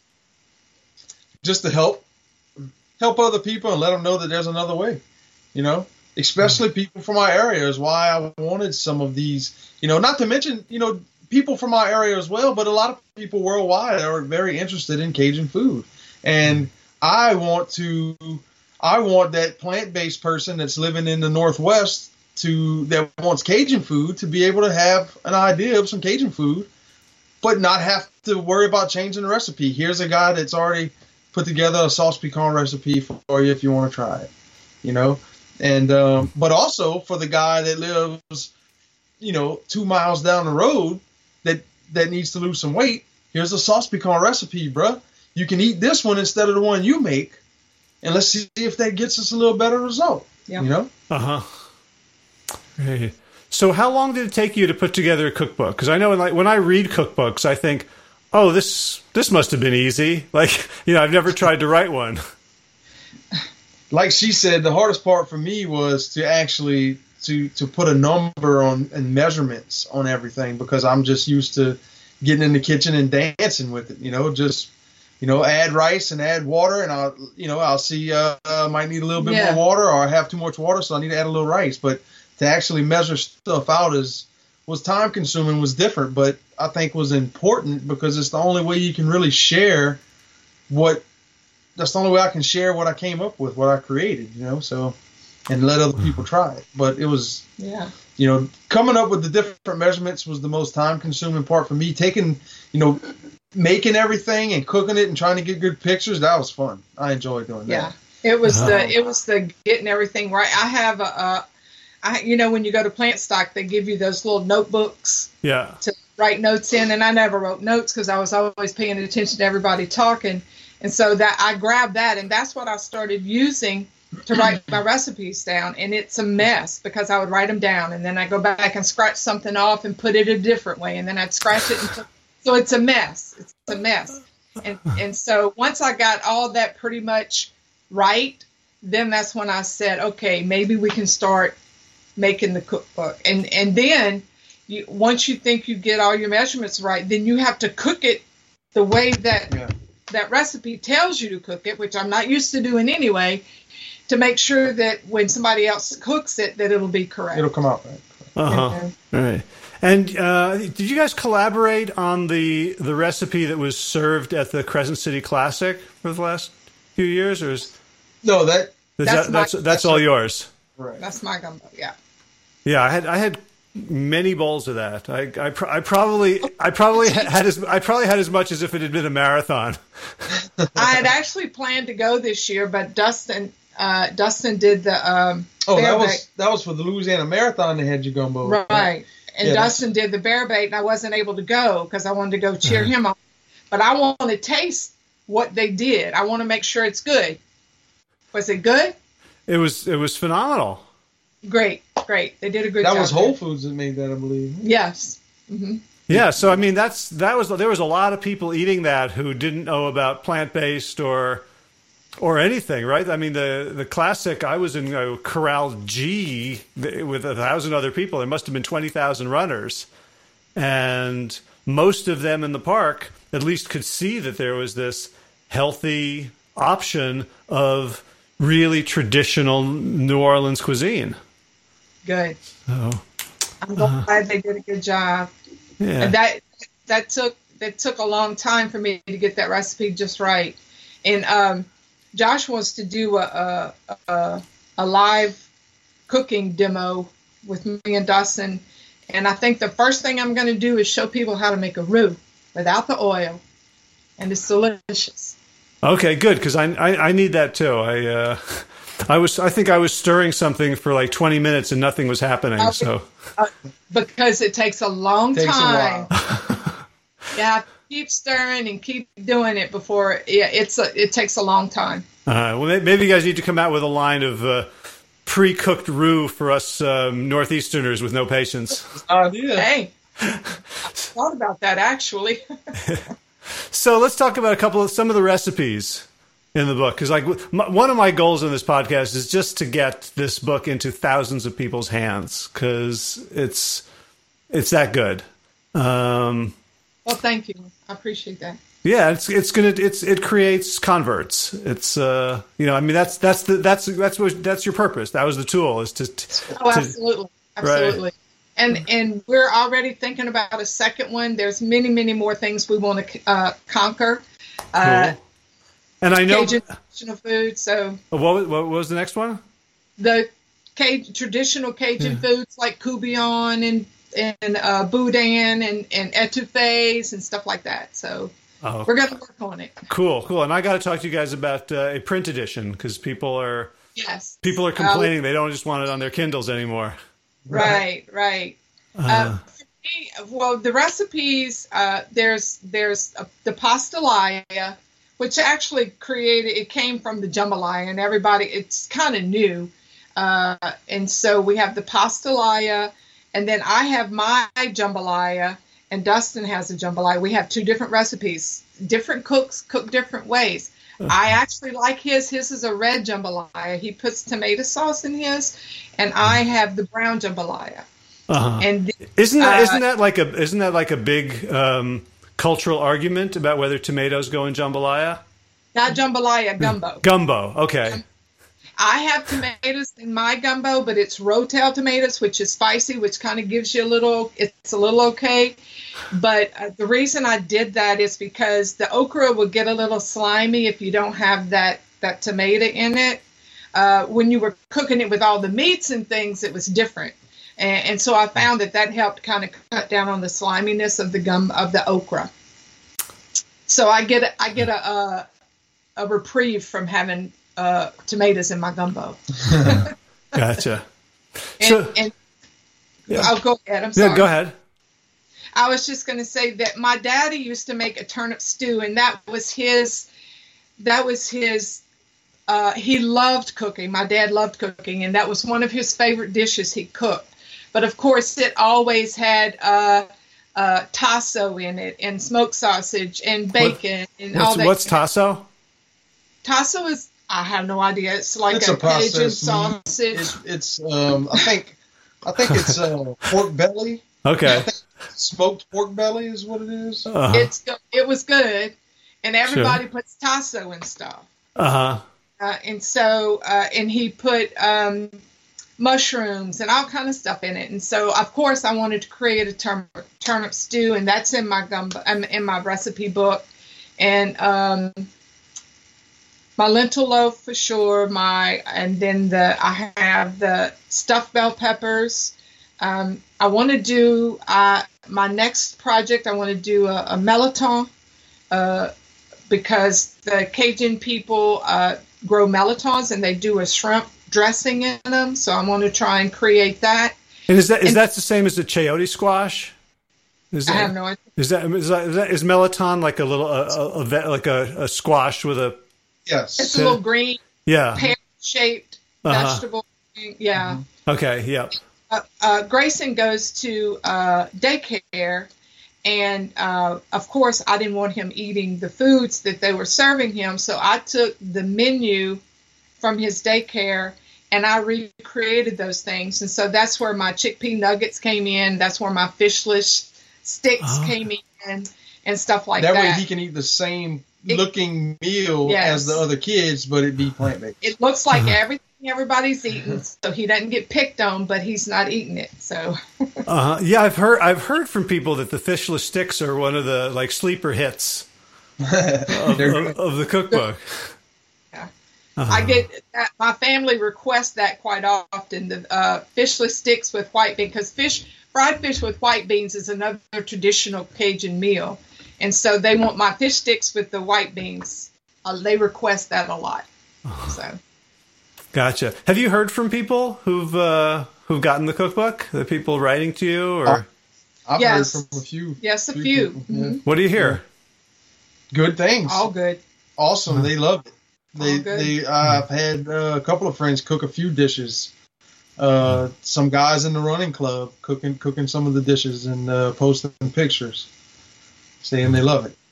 Just to help help other people and let them know that there's another way, you know, especially people from our area is why I wanted some of these, you know, not to mention, you know, people from our area as well, but a lot of people worldwide are very interested in Cajun food. And I want to, I want that plant-based person that's living in the Northwest to, that wants Cajun food, to be able to have an idea of some Cajun food, but not have to worry about changing the recipe. Here's a guy that's already put together a sauce pecan recipe for you if you want to try it, you know? And, um, but also for the guy that lives, you know, two miles down the road that, that needs to lose some weight, here's a sauce pecan recipe, bruh. You can eat this one instead of the one you make, and let's see if that gets us a little better result, Yeah. you know? Uh huh. Right. So how long did it take you to put together a cookbook? Because I know, like, when I read cookbooks, I think, oh, this this must have been easy. Like, you know, I've never tried to write one. Like she said, the hardest part for me was to actually to to put a number on and measurements on everything, because I'm just used to getting in the kitchen and dancing with it, you know, just, you know, add rice and add water, and I'll, you know, I'll see, uh, uh might need a little bit Yeah. more water, or I have too much water, so I need to add a little rice. But to actually measure stuff out is was time consuming, was different, but I think was important, because it's the only way you can really share what, that's the only way I can share what I came up with, what I created, you know, so, and let other people try it. But it was, Yeah. you know, coming up with the different measurements was the most time consuming part for me. Taking, you know, making everything and cooking it and trying to get good pictures, that was fun. I enjoyed doing Yeah. that. It was Oh. the it was the getting everything right. I have a, a I you know, when you go to Plant Stock, they give you those little notebooks Yeah. to write notes in, and I never wrote notes because I was always paying attention to everybody talking, and so that I grabbed that, and that's what I started using to write my recipes down. And it's a mess, because I would write them down, and then I go back and scratch something off and put it a different way, and then I'd scratch it, and put, so it's a mess. It's a mess, and and so once I got all that pretty much right, then that's when I said, okay, maybe we can start making the cookbook. And and then you, once you think you get all your measurements right, then you have to cook it the way that Yeah. that recipe tells you to cook it, which I'm not used to doing anyway, to make sure that when somebody else cooks it, that it'll be correct. It'll come out right. Uh huh. Right. And uh, did you guys collaborate on the the recipe that was served at the Crescent City Classic for the last few years, or is No, that, is That's that, my- that's that's all yours? right. That's my gumbo, yeah. Yeah, I had I had many bowls of that. I I, pr- I probably I probably had as I probably had as much as if it had been a marathon. I had actually planned to go this year, but Dustin uh, Dustin did the um, Oh, that bear was bait. that was for the Louisiana Marathon. They had your gumbo. Right. And Yeah, that's- Dustin did the bear bait, and I wasn't able to go because I wanted to go cheer him on. But I want to taste what they did. I want to make sure it's good. Was it good? It was it was phenomenal. Great. great. They did a good that job. That was there. Whole Foods that made that, I believe. Yes. Mm-hmm. Yeah, so I mean that's that was there was a lot of people eating that who didn't know about plant-based or or anything, right? I mean the the classic. I was in uh, Corral G with a thousand other people. There must have been twenty thousand runners, and most of them in the park at least could see that there was this healthy option of really traditional New Orleans cuisine. Good. Oh, I'm glad they did a good job. yeah. And that that took that took a long time for me to get that recipe just right. And um, Josh wants to do a a, a a live cooking demo with me and Dustin. And I think the first thing I'm going to do is show people how to make a roux without the oil, and it's delicious. Okay, good, because I, I I need that too. I uh, I was I think I was stirring something for like twenty minutes and nothing was happening. Okay. So uh, because it takes a long Takes time. a while. Yeah, keep stirring and keep doing it before. Yeah, it's a, it takes a long time. uh, well, maybe you guys need to come out with a line of uh, pre-cooked roux for us um, Northeasterners with no patience. Idea. Hey, I thought about that actually. So let's talk about a couple of some of the recipes in the book, because like m- one of my goals in this podcast is just to get this book into thousands of people's hands, because it's it's that good. Um, Well, thank you. I appreciate that. yeah, it's it's gonna it's it creates converts. It's uh you know I mean that's that's the that's that's what that's your purpose. That was the tool is to. to Oh, to- absolutely, absolutely. Right. And and we're already thinking about a second one. There's many many more things we want to uh, conquer. Uh, cool. And I know Cajun traditional food. So what was, what was the next one? the Cajun, traditional Cajun yeah. foods like coubillon and and uh, boudin and and etouffees and stuff like that. So oh. we're going to work on it. Cool, cool. And I got to talk to you guys about uh, a print edition, because people are yes people are complaining uh, they don't just want it on their Kindles anymore. Right, right. Uh, uh, for me, well, the recipes, uh, there's there's uh, the pastelaya, which actually created, it came from the jambalaya, and everybody, it's kind of new. Uh, and so we have the pastelaya, and then I have my jambalaya, and Dustin has a jambalaya. We have two different recipes. Different cooks cook different ways. Uh-huh. I actually like his. His is a red jambalaya. He puts tomato sauce in his, and I have the brown jambalaya. Uh-huh. And isn't that uh, isn't that like a isn't that like a big um, cultural argument about whether tomatoes go in jambalaya? Not jambalaya, gumbo. Gumbo. Okay. Um, I have tomatoes in my gumbo, but it's rotel tomatoes, which is spicy, which kind of gives you a little. It's a little okay. But uh, the reason I did that is because the okra will get a little slimy if you don't have that, that tomato in it. Uh, when you were cooking it with all the meats and things, it was different. And, and so I found that that helped kind of cut down on the sliminess of the gum of the okra. So I get a, I get a, a, a reprieve from having uh, tomatoes in my gumbo. Gotcha. And, so, and yeah. I'll go ahead. I'm sorry. Yeah, go ahead. I was just going to say that my daddy used to make a turnip stew, and that was his, that was his, uh, he loved cooking. My dad loved cooking, and that was one of his favorite dishes he cooked. But of course, it always had uh, uh, tasso in it, and smoked sausage, and bacon, what, and all that. What's tasso? Tasso is, I have no idea. It's like it's a, a Cajun sausage. It, it's, um, I think, I think it's uh, pork belly. Okay. Smoked pork belly is what it is. Uh-huh. It's it was good, and everybody sure. puts tasso and stuff. Uh-huh. Uh, and so, uh, and he put um, mushrooms and all kind of stuff in it. And so, of course, I wanted to create a turnip, turnip stew, and that's in my gumbo, um, in my recipe book. And um, my lentil loaf for sure. My and then the I have the stuffed bell peppers. Um, I want to do uh, my next project. I want to do a, a melon, uh, because the Cajun people uh, grow melons and they do a shrimp dressing in them. So I want to try and create that. And is that is and, that the same as the chayote squash? Is that, I have no idea. Is that is that, is, that, is melon like a little a, a, a like a, a squash with a? Yes. It's a little green. Yeah. Pear shaped uh-huh. vegetable. Yeah. Okay. Yeah. uh, uh, Grayson goes to uh, daycare, and uh, of course, I didn't want him eating the foods that they were serving him, so I took the menu from his daycare and I recreated those things. And so that's where my chickpea nuggets came in. That's where my fishless sticks oh. came in and stuff like that. That way he can eat the same it, looking meal yes. as the other kids, but it be plant-based. It looks like uh-huh. everything everybody's eating, so he doesn't get picked on, but he's not eating it. So, uh, yeah, I've heard I've heard from people that the fishless sticks are one of the like sleeper hits of, of, of the cookbook. Yeah, uh-huh. I get that. My family requests that quite often. The uh, fishless sticks with white beans, because fish fried fish with white beans is another traditional Cajun meal, and so they want my fish sticks with the white beans. Uh, they request that a lot. Uh-huh. So. Gotcha. Have you heard from people who've uh, who've gotten the cookbook? The people writing to you, or uh, I've yes. heard from a few. Yes, a few. few mm-hmm. yeah. What do you hear? Good things. All good. Awesome. They loved it. They All good. they. I've had uh, a couple of friends cook a few dishes. Uh, some guys in the running club cooking cooking some of the dishes and uh, posting pictures, saying they love it.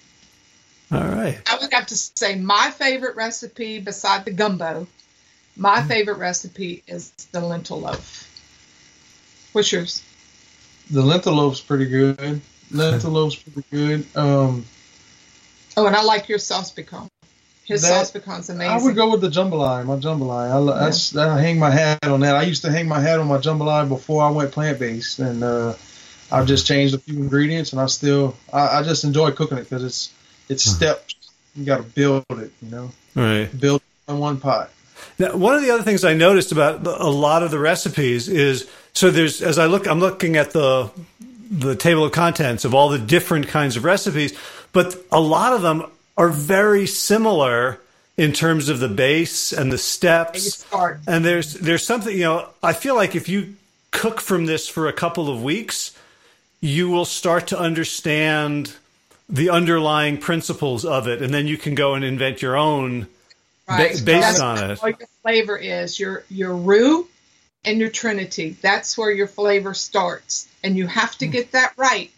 All right. I would have to say my favorite recipe, beside the gumbo. My favorite recipe is the lentil loaf. What's yours? The lentil loaf's pretty good. Lentil loaf's pretty good. Um, oh, and I like your sauce pecan. His that, sauce pecan's amazing. I would go with the jambalaya. My jambalaya. I, that's, I hang my hat on that. I used to hang my hat on my jambalaya before I went plant-based, and uh, I've just changed a few ingredients, and I still I, I just enjoy cooking it because it's it's steps. You got to build it, you know. Right. Build it in one pot. Now, one of the other things I noticed about a lot of the recipes is, so there's, as I look, I'm looking at the the table of contents of all the different kinds of recipes, but a lot of them are very similar in terms of the base and the steps. And there's there's something, you know, I feel like if you cook from this for a couple of weeks, you will start to understand the underlying principles of it, and then you can go and invent your own. Right. Based That's on it. What your flavor is, your your roux and your trinity. That's where your flavor starts, and you have to get that right.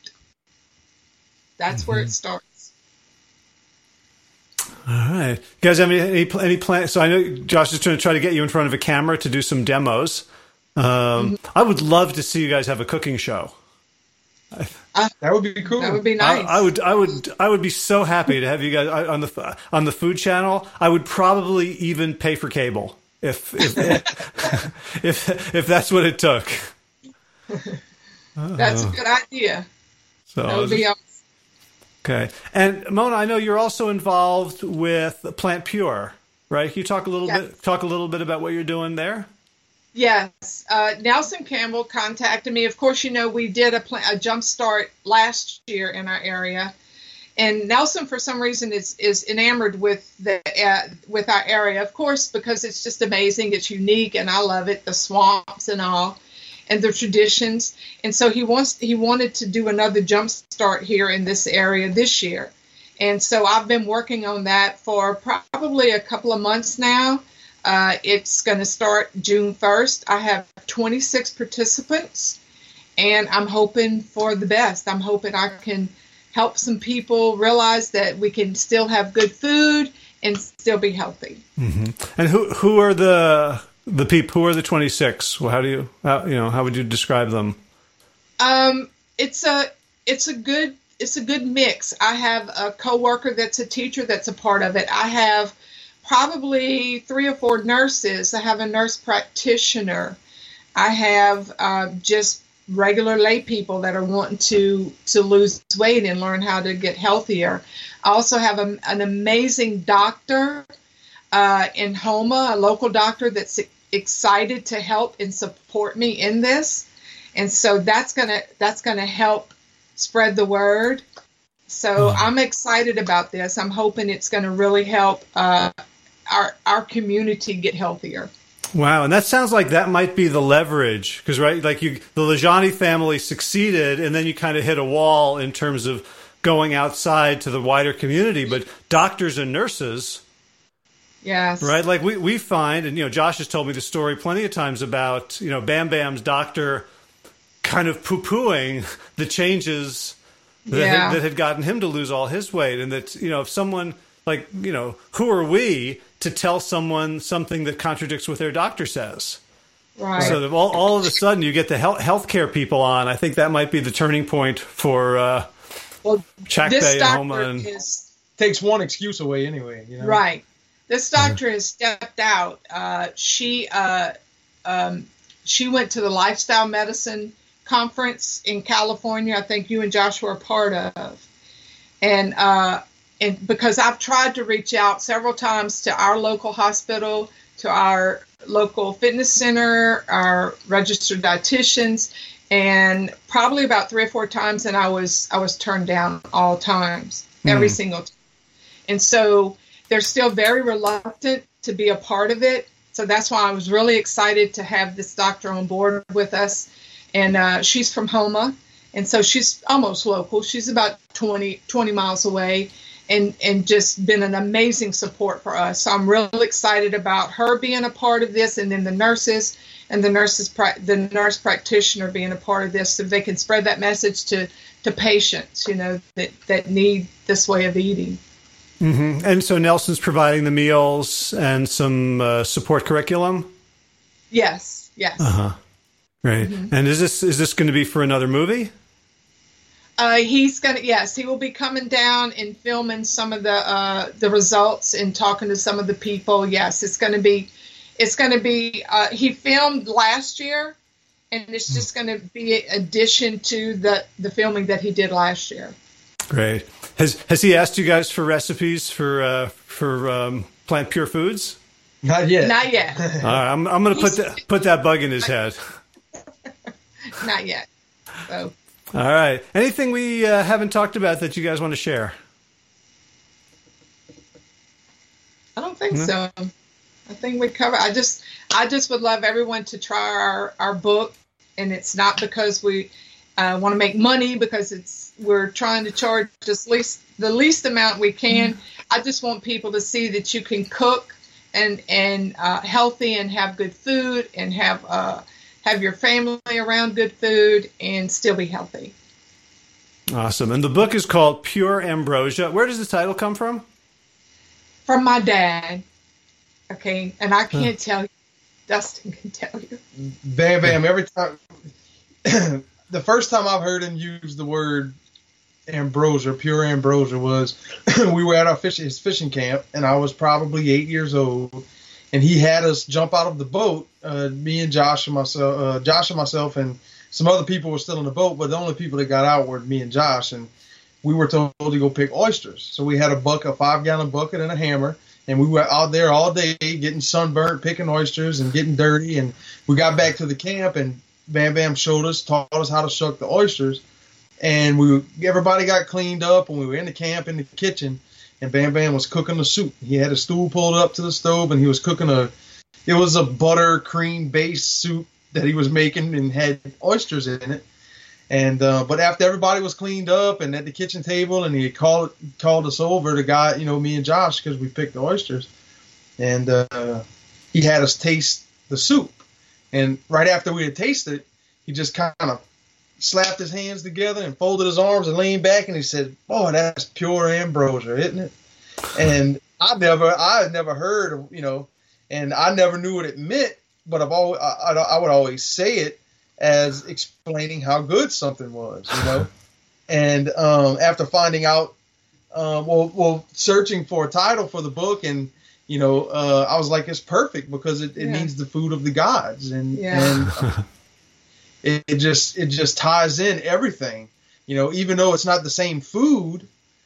That's mm-hmm. where it starts. All right, you guys have any any, any plans? So I know Josh is trying to try to get you in front of a camera to do some demos. Um, mm-hmm. I would love to see you guys have a cooking show. Uh, that would be cool. That would be nice. I, I would, I would, I would be so happy to have you guys on the on the Food Channel. I would probably even pay for cable if if if, if that's what it took. That's a good idea. So that would be awesome. Okay. And Mona, I know you're also involved with Plant Pure, right? Can you talk a little yes. bit talk a little bit about what you're doing there? Yes. Uh, Nelson Campbell contacted me. Of course, you know, we did a, pl- a jump start last year in our area. And Nelson, for some reason, is, is enamored with the uh, with our area, of course, because it's just amazing. It's unique, and I love it, the swamps and all, and the traditions. And so he wants he wanted to do another jump start here in this area this year. And so I've been working on that for probably a couple of months now. Uh, it's going to start June first. I have twenty-six participants, and I'm hoping for the best. I'm hoping I can help some people realize that we can still have good food and still be healthy. Mm-hmm. And who who are the the people? Who are the twenty-six? Well, how do you how, you know how would you describe them? Um, it's a it's a good it's a good mix. I have a coworker that's a teacher that's a part of it. I have probably three or four nurses. I have a nurse practitioner. I have uh, just regular lay people that are wanting to, to lose weight and learn how to get healthier. I also have a, an amazing doctor uh, in Houma, a local doctor that's excited to help and support me in this. And so that's gonna that's gonna help spread the word. So I'm excited about this. I'm hoping it's going to really help uh, our our community get healthier. Wow, and that sounds like that might be the leverage, because right, like you, the Lajani family succeeded, and then you kind of hit a wall in terms of going outside to the wider community. But doctors and nurses, Yes. Right? Like we, we find, and, you know, Josh has told me the story plenty of times about, you know, Bam Bam's doctor kind of poo-pooing the changes that, Yeah. had, that had gotten him to lose all his weight. And that, you know, if someone, like, you know, who are we to tell someone something that contradicts what their doctor says? Right. So that all, all of a sudden you get the health healthcare people on. I think that might be the turning point for uh, well, Chak this Bay and doctor Homa. And, is Takes one excuse away anyway. You know? right. This doctor has stepped out. Uh, she uh, um, she went to the lifestyle medicine conference in California. I think you and Joshua are part of, and uh, and because I've tried to reach out several times to our local hospital, to our local fitness center, our registered dietitians, and probably about three or four times, and I was I was turned down all times, every Mm. single time. And so they're still very reluctant to be a part of it. So that's why I was really excited to have this doctor on board with us. And uh, she's from Homa, and so she's almost local. She's about twenty, twenty miles away, and, and just been an amazing support for us. So I'm really excited about her being a part of this, and then the nurses and the nurses, the nurse practitioner being a part of this, so they can spread that message to, to patients, you know, that, that need this way of eating. Mm-hmm. And so Nelson's providing the meals and some uh, support curriculum? Yes, yes. Uh-huh. Right. Mm-hmm. And is this is this going to be for another movie? Uh, he's gonna yes, he will be coming down and filming some of the uh, the results and talking to some of the people. Yes, it's gonna be it's gonna be uh, he filmed last year, and it's just gonna be an addition to the the filming that he did last year. Great. Has has he asked you guys for recipes for uh, for um, Plant Pure Foods? Not yet. Not yet. All right, I'm I'm going to put that put that bug in his head. Not yet. So. All right. Anything we uh, haven't talked about that you guys want to share? I don't think No? so. I think we covered. I just I just would love everyone to try our, our book, and it's not because we uh, want to make money, because it's we're trying to charge just least the least amount we can. I just want people to see that you can cook and and uh, healthy and have good food and have uh, have your family around good food and still be healthy. Awesome. And the book is called Pure Ambrosia. Where does the title come from? From my dad. Okay, and I can't huh. tell you. Dustin can tell you. Bam Bam, every time, the first time I've heard him use the word ambrosia, pure ambrosia, was we were at our fish, his fishing camp, and I was probably eight years old, and he had us jump out of the boat, uh, me and Josh and myself, uh, Josh and myself, and some other people were still in the boat, but the only people that got out were me and Josh, and we were told to go pick oysters. So we had a bucket, a five-gallon bucket and a hammer, and we were out there all day getting sunburnt, picking oysters and getting dirty. And we got back to the camp, and Bam Bam showed us, taught us how to shuck the oysters. And we everybody got cleaned up, and we were in the camp in the kitchen, and Bam Bam was cooking the soup. He had a stool pulled up to the stove, and he was cooking a, it was a butter cream based soup that he was making and had oysters in it. And uh, but after everybody was cleaned up and at the kitchen table, and he called called us over, the guy, you know, me and Josh, because we picked the oysters, and uh, he had us taste the soup. And right after we had tasted it, he just kind of slapped his hands together and folded his arms and leaned back, and he said, "Boy, that's pure ambrosia, isn't it?" And I never, I had never heard of, you know, and I never knew what it meant, but I've always, I, I would always say it as explaining how good something was, you know. And um, after finding out, uh, well, well, searching for a title for the book, and you know, uh, I was like, it's perfect because it, it yeah. means the food of the gods, and yeah. and uh, it, it just it just ties in everything, you know. Even though it's not the same food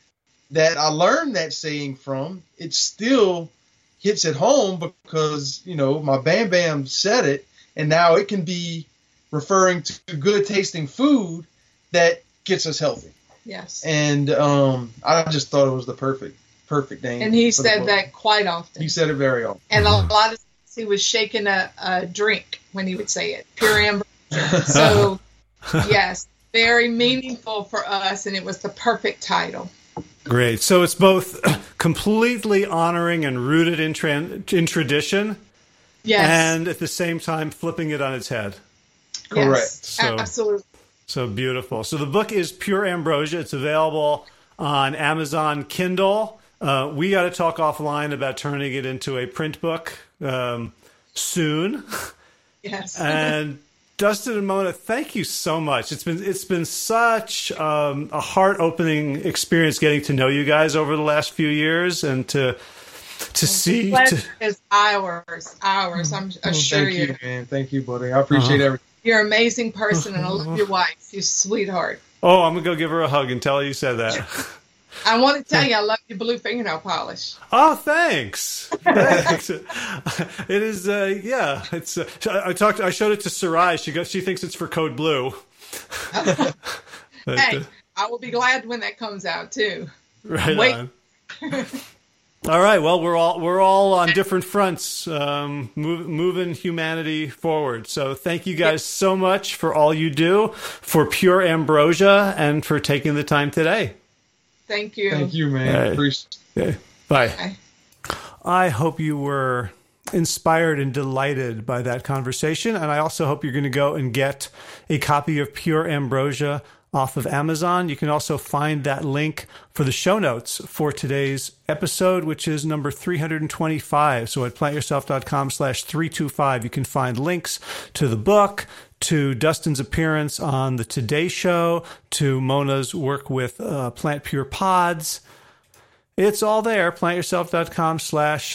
that I learned that saying from, it still hits it home because, you know, my Bam Bam said it, and now it can be referring to good tasting food that gets us healthy. Yes. And um, I just thought it was the perfect, perfect name. And he said that quite often. He said it very often. And a lot of times he was shaking a, a drink when he would say it, pure ambrosia. So, yes, very meaningful for us, and it was the perfect title. Great. So it's both completely honoring and rooted in, tra- in tradition. Yes. And at the same time, flipping it on its head. Correct. Yes, So- absolutely. So beautiful. So the book is Pure Ambrosia. It's available on Amazon Kindle. Uh, we got to talk offline about turning it into a print book um, soon. Yes. And Dustin and Mona, thank you so much. It's been it's been such um, a heart-opening experience getting to know you guys over the last few years, and to to see. Pleasure To, is ours, ours. I'm Oh, assure thank you. you, man. Thank you, buddy. I appreciate Uh-huh. everything. You're an amazing person, and I love your wife. You sweetheart. oh, I'm gonna go give her a hug and tell her you said that. I want to tell you, I love your blue fingernail polish. Oh, thanks. Thanks. It is, uh, yeah. It's. Uh, I I talked. I showed it to Sarai. She goes. She thinks it's for Code Blue. But, Hey, uh, I will be glad when that comes out too. right wait. on. All right. Well, we're all we're all on different fronts, um, move, moving humanity forward. So, thank you guys so much for all you do for Pure Ambrosia and for taking the time today. Thank you. Thank you, man. Hey. Appreciate Okay. Bye. Bye. I hope you were inspired and delighted by that conversation. And I also hope you're going to go and get a copy of Pure Ambrosia off of Amazon. You can also find that link for the show notes for today's episode, which is number three hundred twenty-five. So at plantyourself.com slash 325, you can find links to the book, to Dustin's appearance on the Today Show, to Mona's work with uh, Plant Pure Pods. It's all there, plantyourself.com slash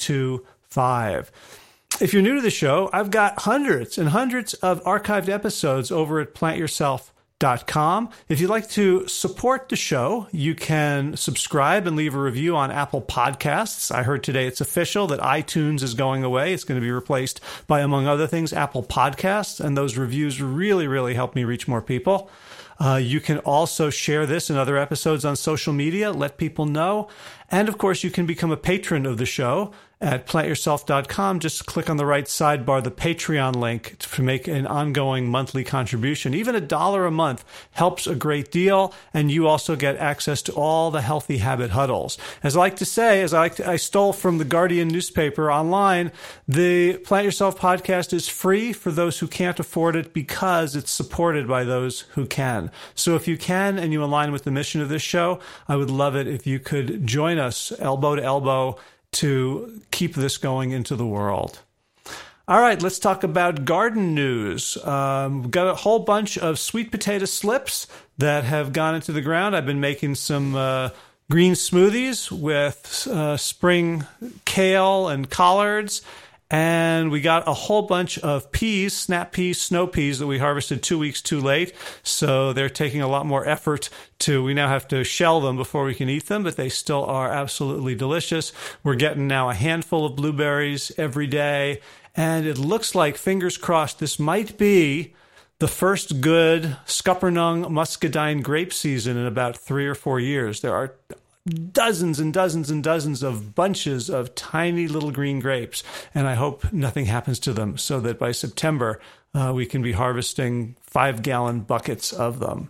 325. If you're new to the show, I've got hundreds and hundreds of archived episodes over at plant yourself dot com. If you'd like to support the show, you can subscribe and leave a review on Apple Podcasts. I heard today it's official that iTunes is going away. It's going to be replaced by, among other things, Apple Podcasts, and those reviews really, really help me reach more people. Uh, you can also share this and other episodes on social media, let people know. And of course, you can become a patron of the show at plant yourself dot com. Just click on the right sidebar, the Patreon link, to make an ongoing monthly contribution. Even a dollar a month helps a great deal. And you also get access to all the Healthy Habit Huddles. As I like to say, as I, like to, I stole from the Guardian newspaper online, the Plant Yourself podcast is free for those who can't afford it because it's supported by those who can. So if you can and you align with the mission of this show, I would love it if you could join us elbow to elbow to keep this going into the world. All right, let's talk about garden news. Um, we've got a whole bunch of sweet potato slips that have gone into the ground. I've been making some uh, green smoothies with uh, spring kale and collards. And we got a whole bunch of peas, snap peas, snow peas that we harvested two weeks too late. So they're taking a lot more effort to, we now have to shell them before we can eat them, but they still are absolutely delicious. We're getting now a handful of blueberries every day. And it looks like, fingers crossed, this might be the first good Scuppernong muscadine grape season in about three or four years. There are dozens and dozens and dozens of bunches of tiny little green grapes, and I hope nothing happens to them so that by September uh, we can be harvesting five-gallon buckets of them.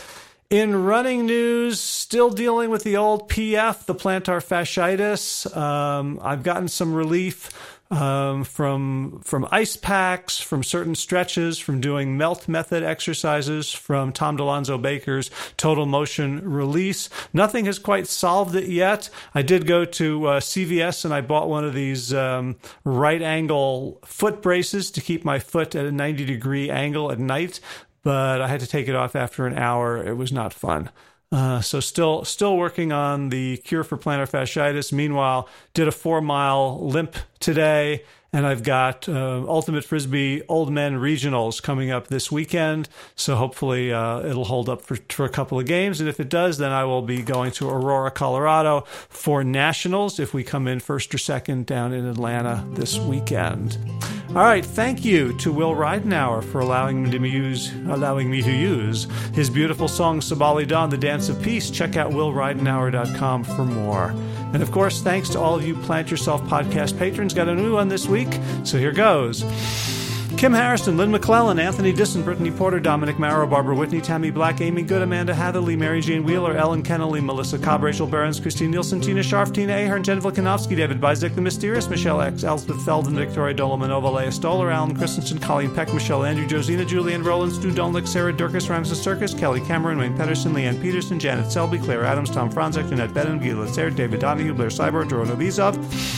In running news, still dealing with the old P F, the plantar fasciitis. Um, I've gotten some relief um, from from ice packs, from certain stretches, from doing melt method exercises, from Tom DeLonzo Baker's Total Motion Release. Nothing has quite solved it yet. I did go to uh, C V S and I bought one of these um, right angle foot braces to keep my foot at a ninety degree angle at night, but I had to take it off after an hour. It was not fun. Uh, so still still working on the cure for plantar fasciitis. Meanwhile, did a four-mile limp today, and I've got uh, Ultimate Frisbee Old Men Regionals coming up this weekend. So hopefully uh, it'll hold up for, for a couple of games. And if it does, then I will be going to Aurora, Colorado for Nationals if we come in first or second down in Atlanta this weekend. All right, thank you to Will Ridenauer for allowing me to use, allowing me to use his beautiful song Sabali Dawn, The Dance of Peace. Check out will ridenauer dot com for more. And of course, thanks to all of you Plant Yourself podcast patrons. Got a new one this week, so here goes. Kim Harrison, Lynn McClellan, Anthony Disson, Brittany Porter, Dominic Marrow, Barbara Whitney, Tammy Black, Amy Good, Amanda Hatherley, Mary Jane Wheeler, Ellen Kennelly, Melissa Cobb, Rachel Burns, Christine Nielsen, Tina Scharf, Tina Ahern, Jen Volkanovsky, David Bizek, The Mysterious, Michelle X, Elspeth Feldon, Victoria Dolomanova, Leah Stoller, Alan Christensen, Colleen Peck, Michelle Andrew, Josina, Julianne Rowland, Stu Donlick, Sarah Durkis, Ramses Circus, Kelly Cameron, Wayne Pedersen, Leanne Peterson, Janet Selby, Claire Adams, Tom Franzek, Jeanette Benham, Gila Sarah, David Donahue, Blair Cyber, Dorona Vizov,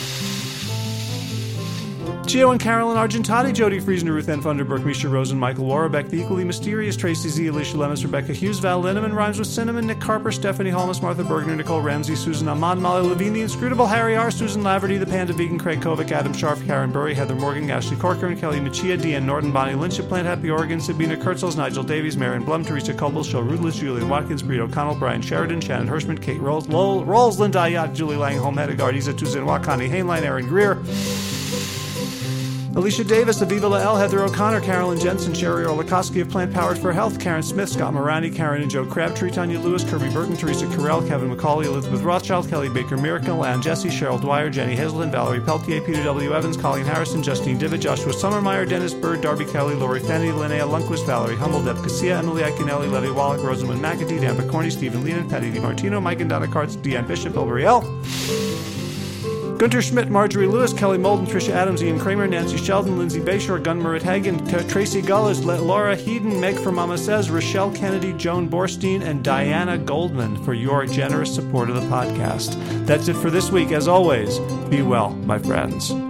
Gio and Carolyn Argentati, Jody Friesen, Ruth N. Funderburk, Misha Rosen, Michael Warbeck, The Equally Mysterious, Tracy Z, Alicia Lemus, Rebecca Hughes, Val Linneman, Rhymes with Cinnamon, Nick Carper, Stephanie Holmes, Martha Bergner, Nicole Ramsey, Susan Ahmad, Molly Levine, The Inscrutable, Harry R., Susan Laverty, The Panda Vegan, Craig Kovic, Adam Sharf, Karen Burry, Heather Morgan, Ashley Corcoran, Kelly Machia, Deanne Norton, Bonnie Lynch, Plant Happy Oregon, Sabina Kurtzels, Nigel Davies, Marion Blum, Teresa Coble, Shel Rudless, Julian Watkins, Breed O'Connell, Brian Sheridan, Shannon Hirschman, Kate Rolls, Lowell, Rolls, Linda Ayat, Julie Langholm, Hedegard, Isa Tuzin, Connie Hainline, Aaron Greer, Alicia Davis, Aviva Lael, Heather O'Connor, Carolyn Jensen, Sherry Orlikoski of Plant Powered for Health, Karen Smith, Scott Morani, Karen and Joe Crabtree, Tanya Lewis, Kirby Burton, Teresa Carell, Kevin McCauley, Elizabeth Rothschild, Kelly Baker Miracle, Ann Jesse, Cheryl Dwyer, Jenny Hazelton, Valerie Peltier, Peter W. Evans, Colleen Harrison, Justine Divitt, Joshua Sommermeyer, Dennis Bird, Darby Kelly, Lori Fenny, Linnea Lundquist, Valerie Hummel, Deb Casilla, Emily Iaconelli, Levy Wallach, Rosamund McAtee, Dan Picorni, Stephen Leland, Patty DiMartino, Mike and Donna Kartz, Deanne Bishop, Elbury L. Gunter Schmidt, Marjorie Lewis, Kelly Molden, Tricia Adams, Ian Kramer, Nancy Sheldon, Lindsay Bayshore, Gunmarit Hagen, T- Tracy Gullis, Le- Laura Heeden, Meg for Mama Says, Rochelle Kennedy, Joan Borstein, and Diana Goldman for your generous support of the podcast. That's it for this week. As always, be well, my friends.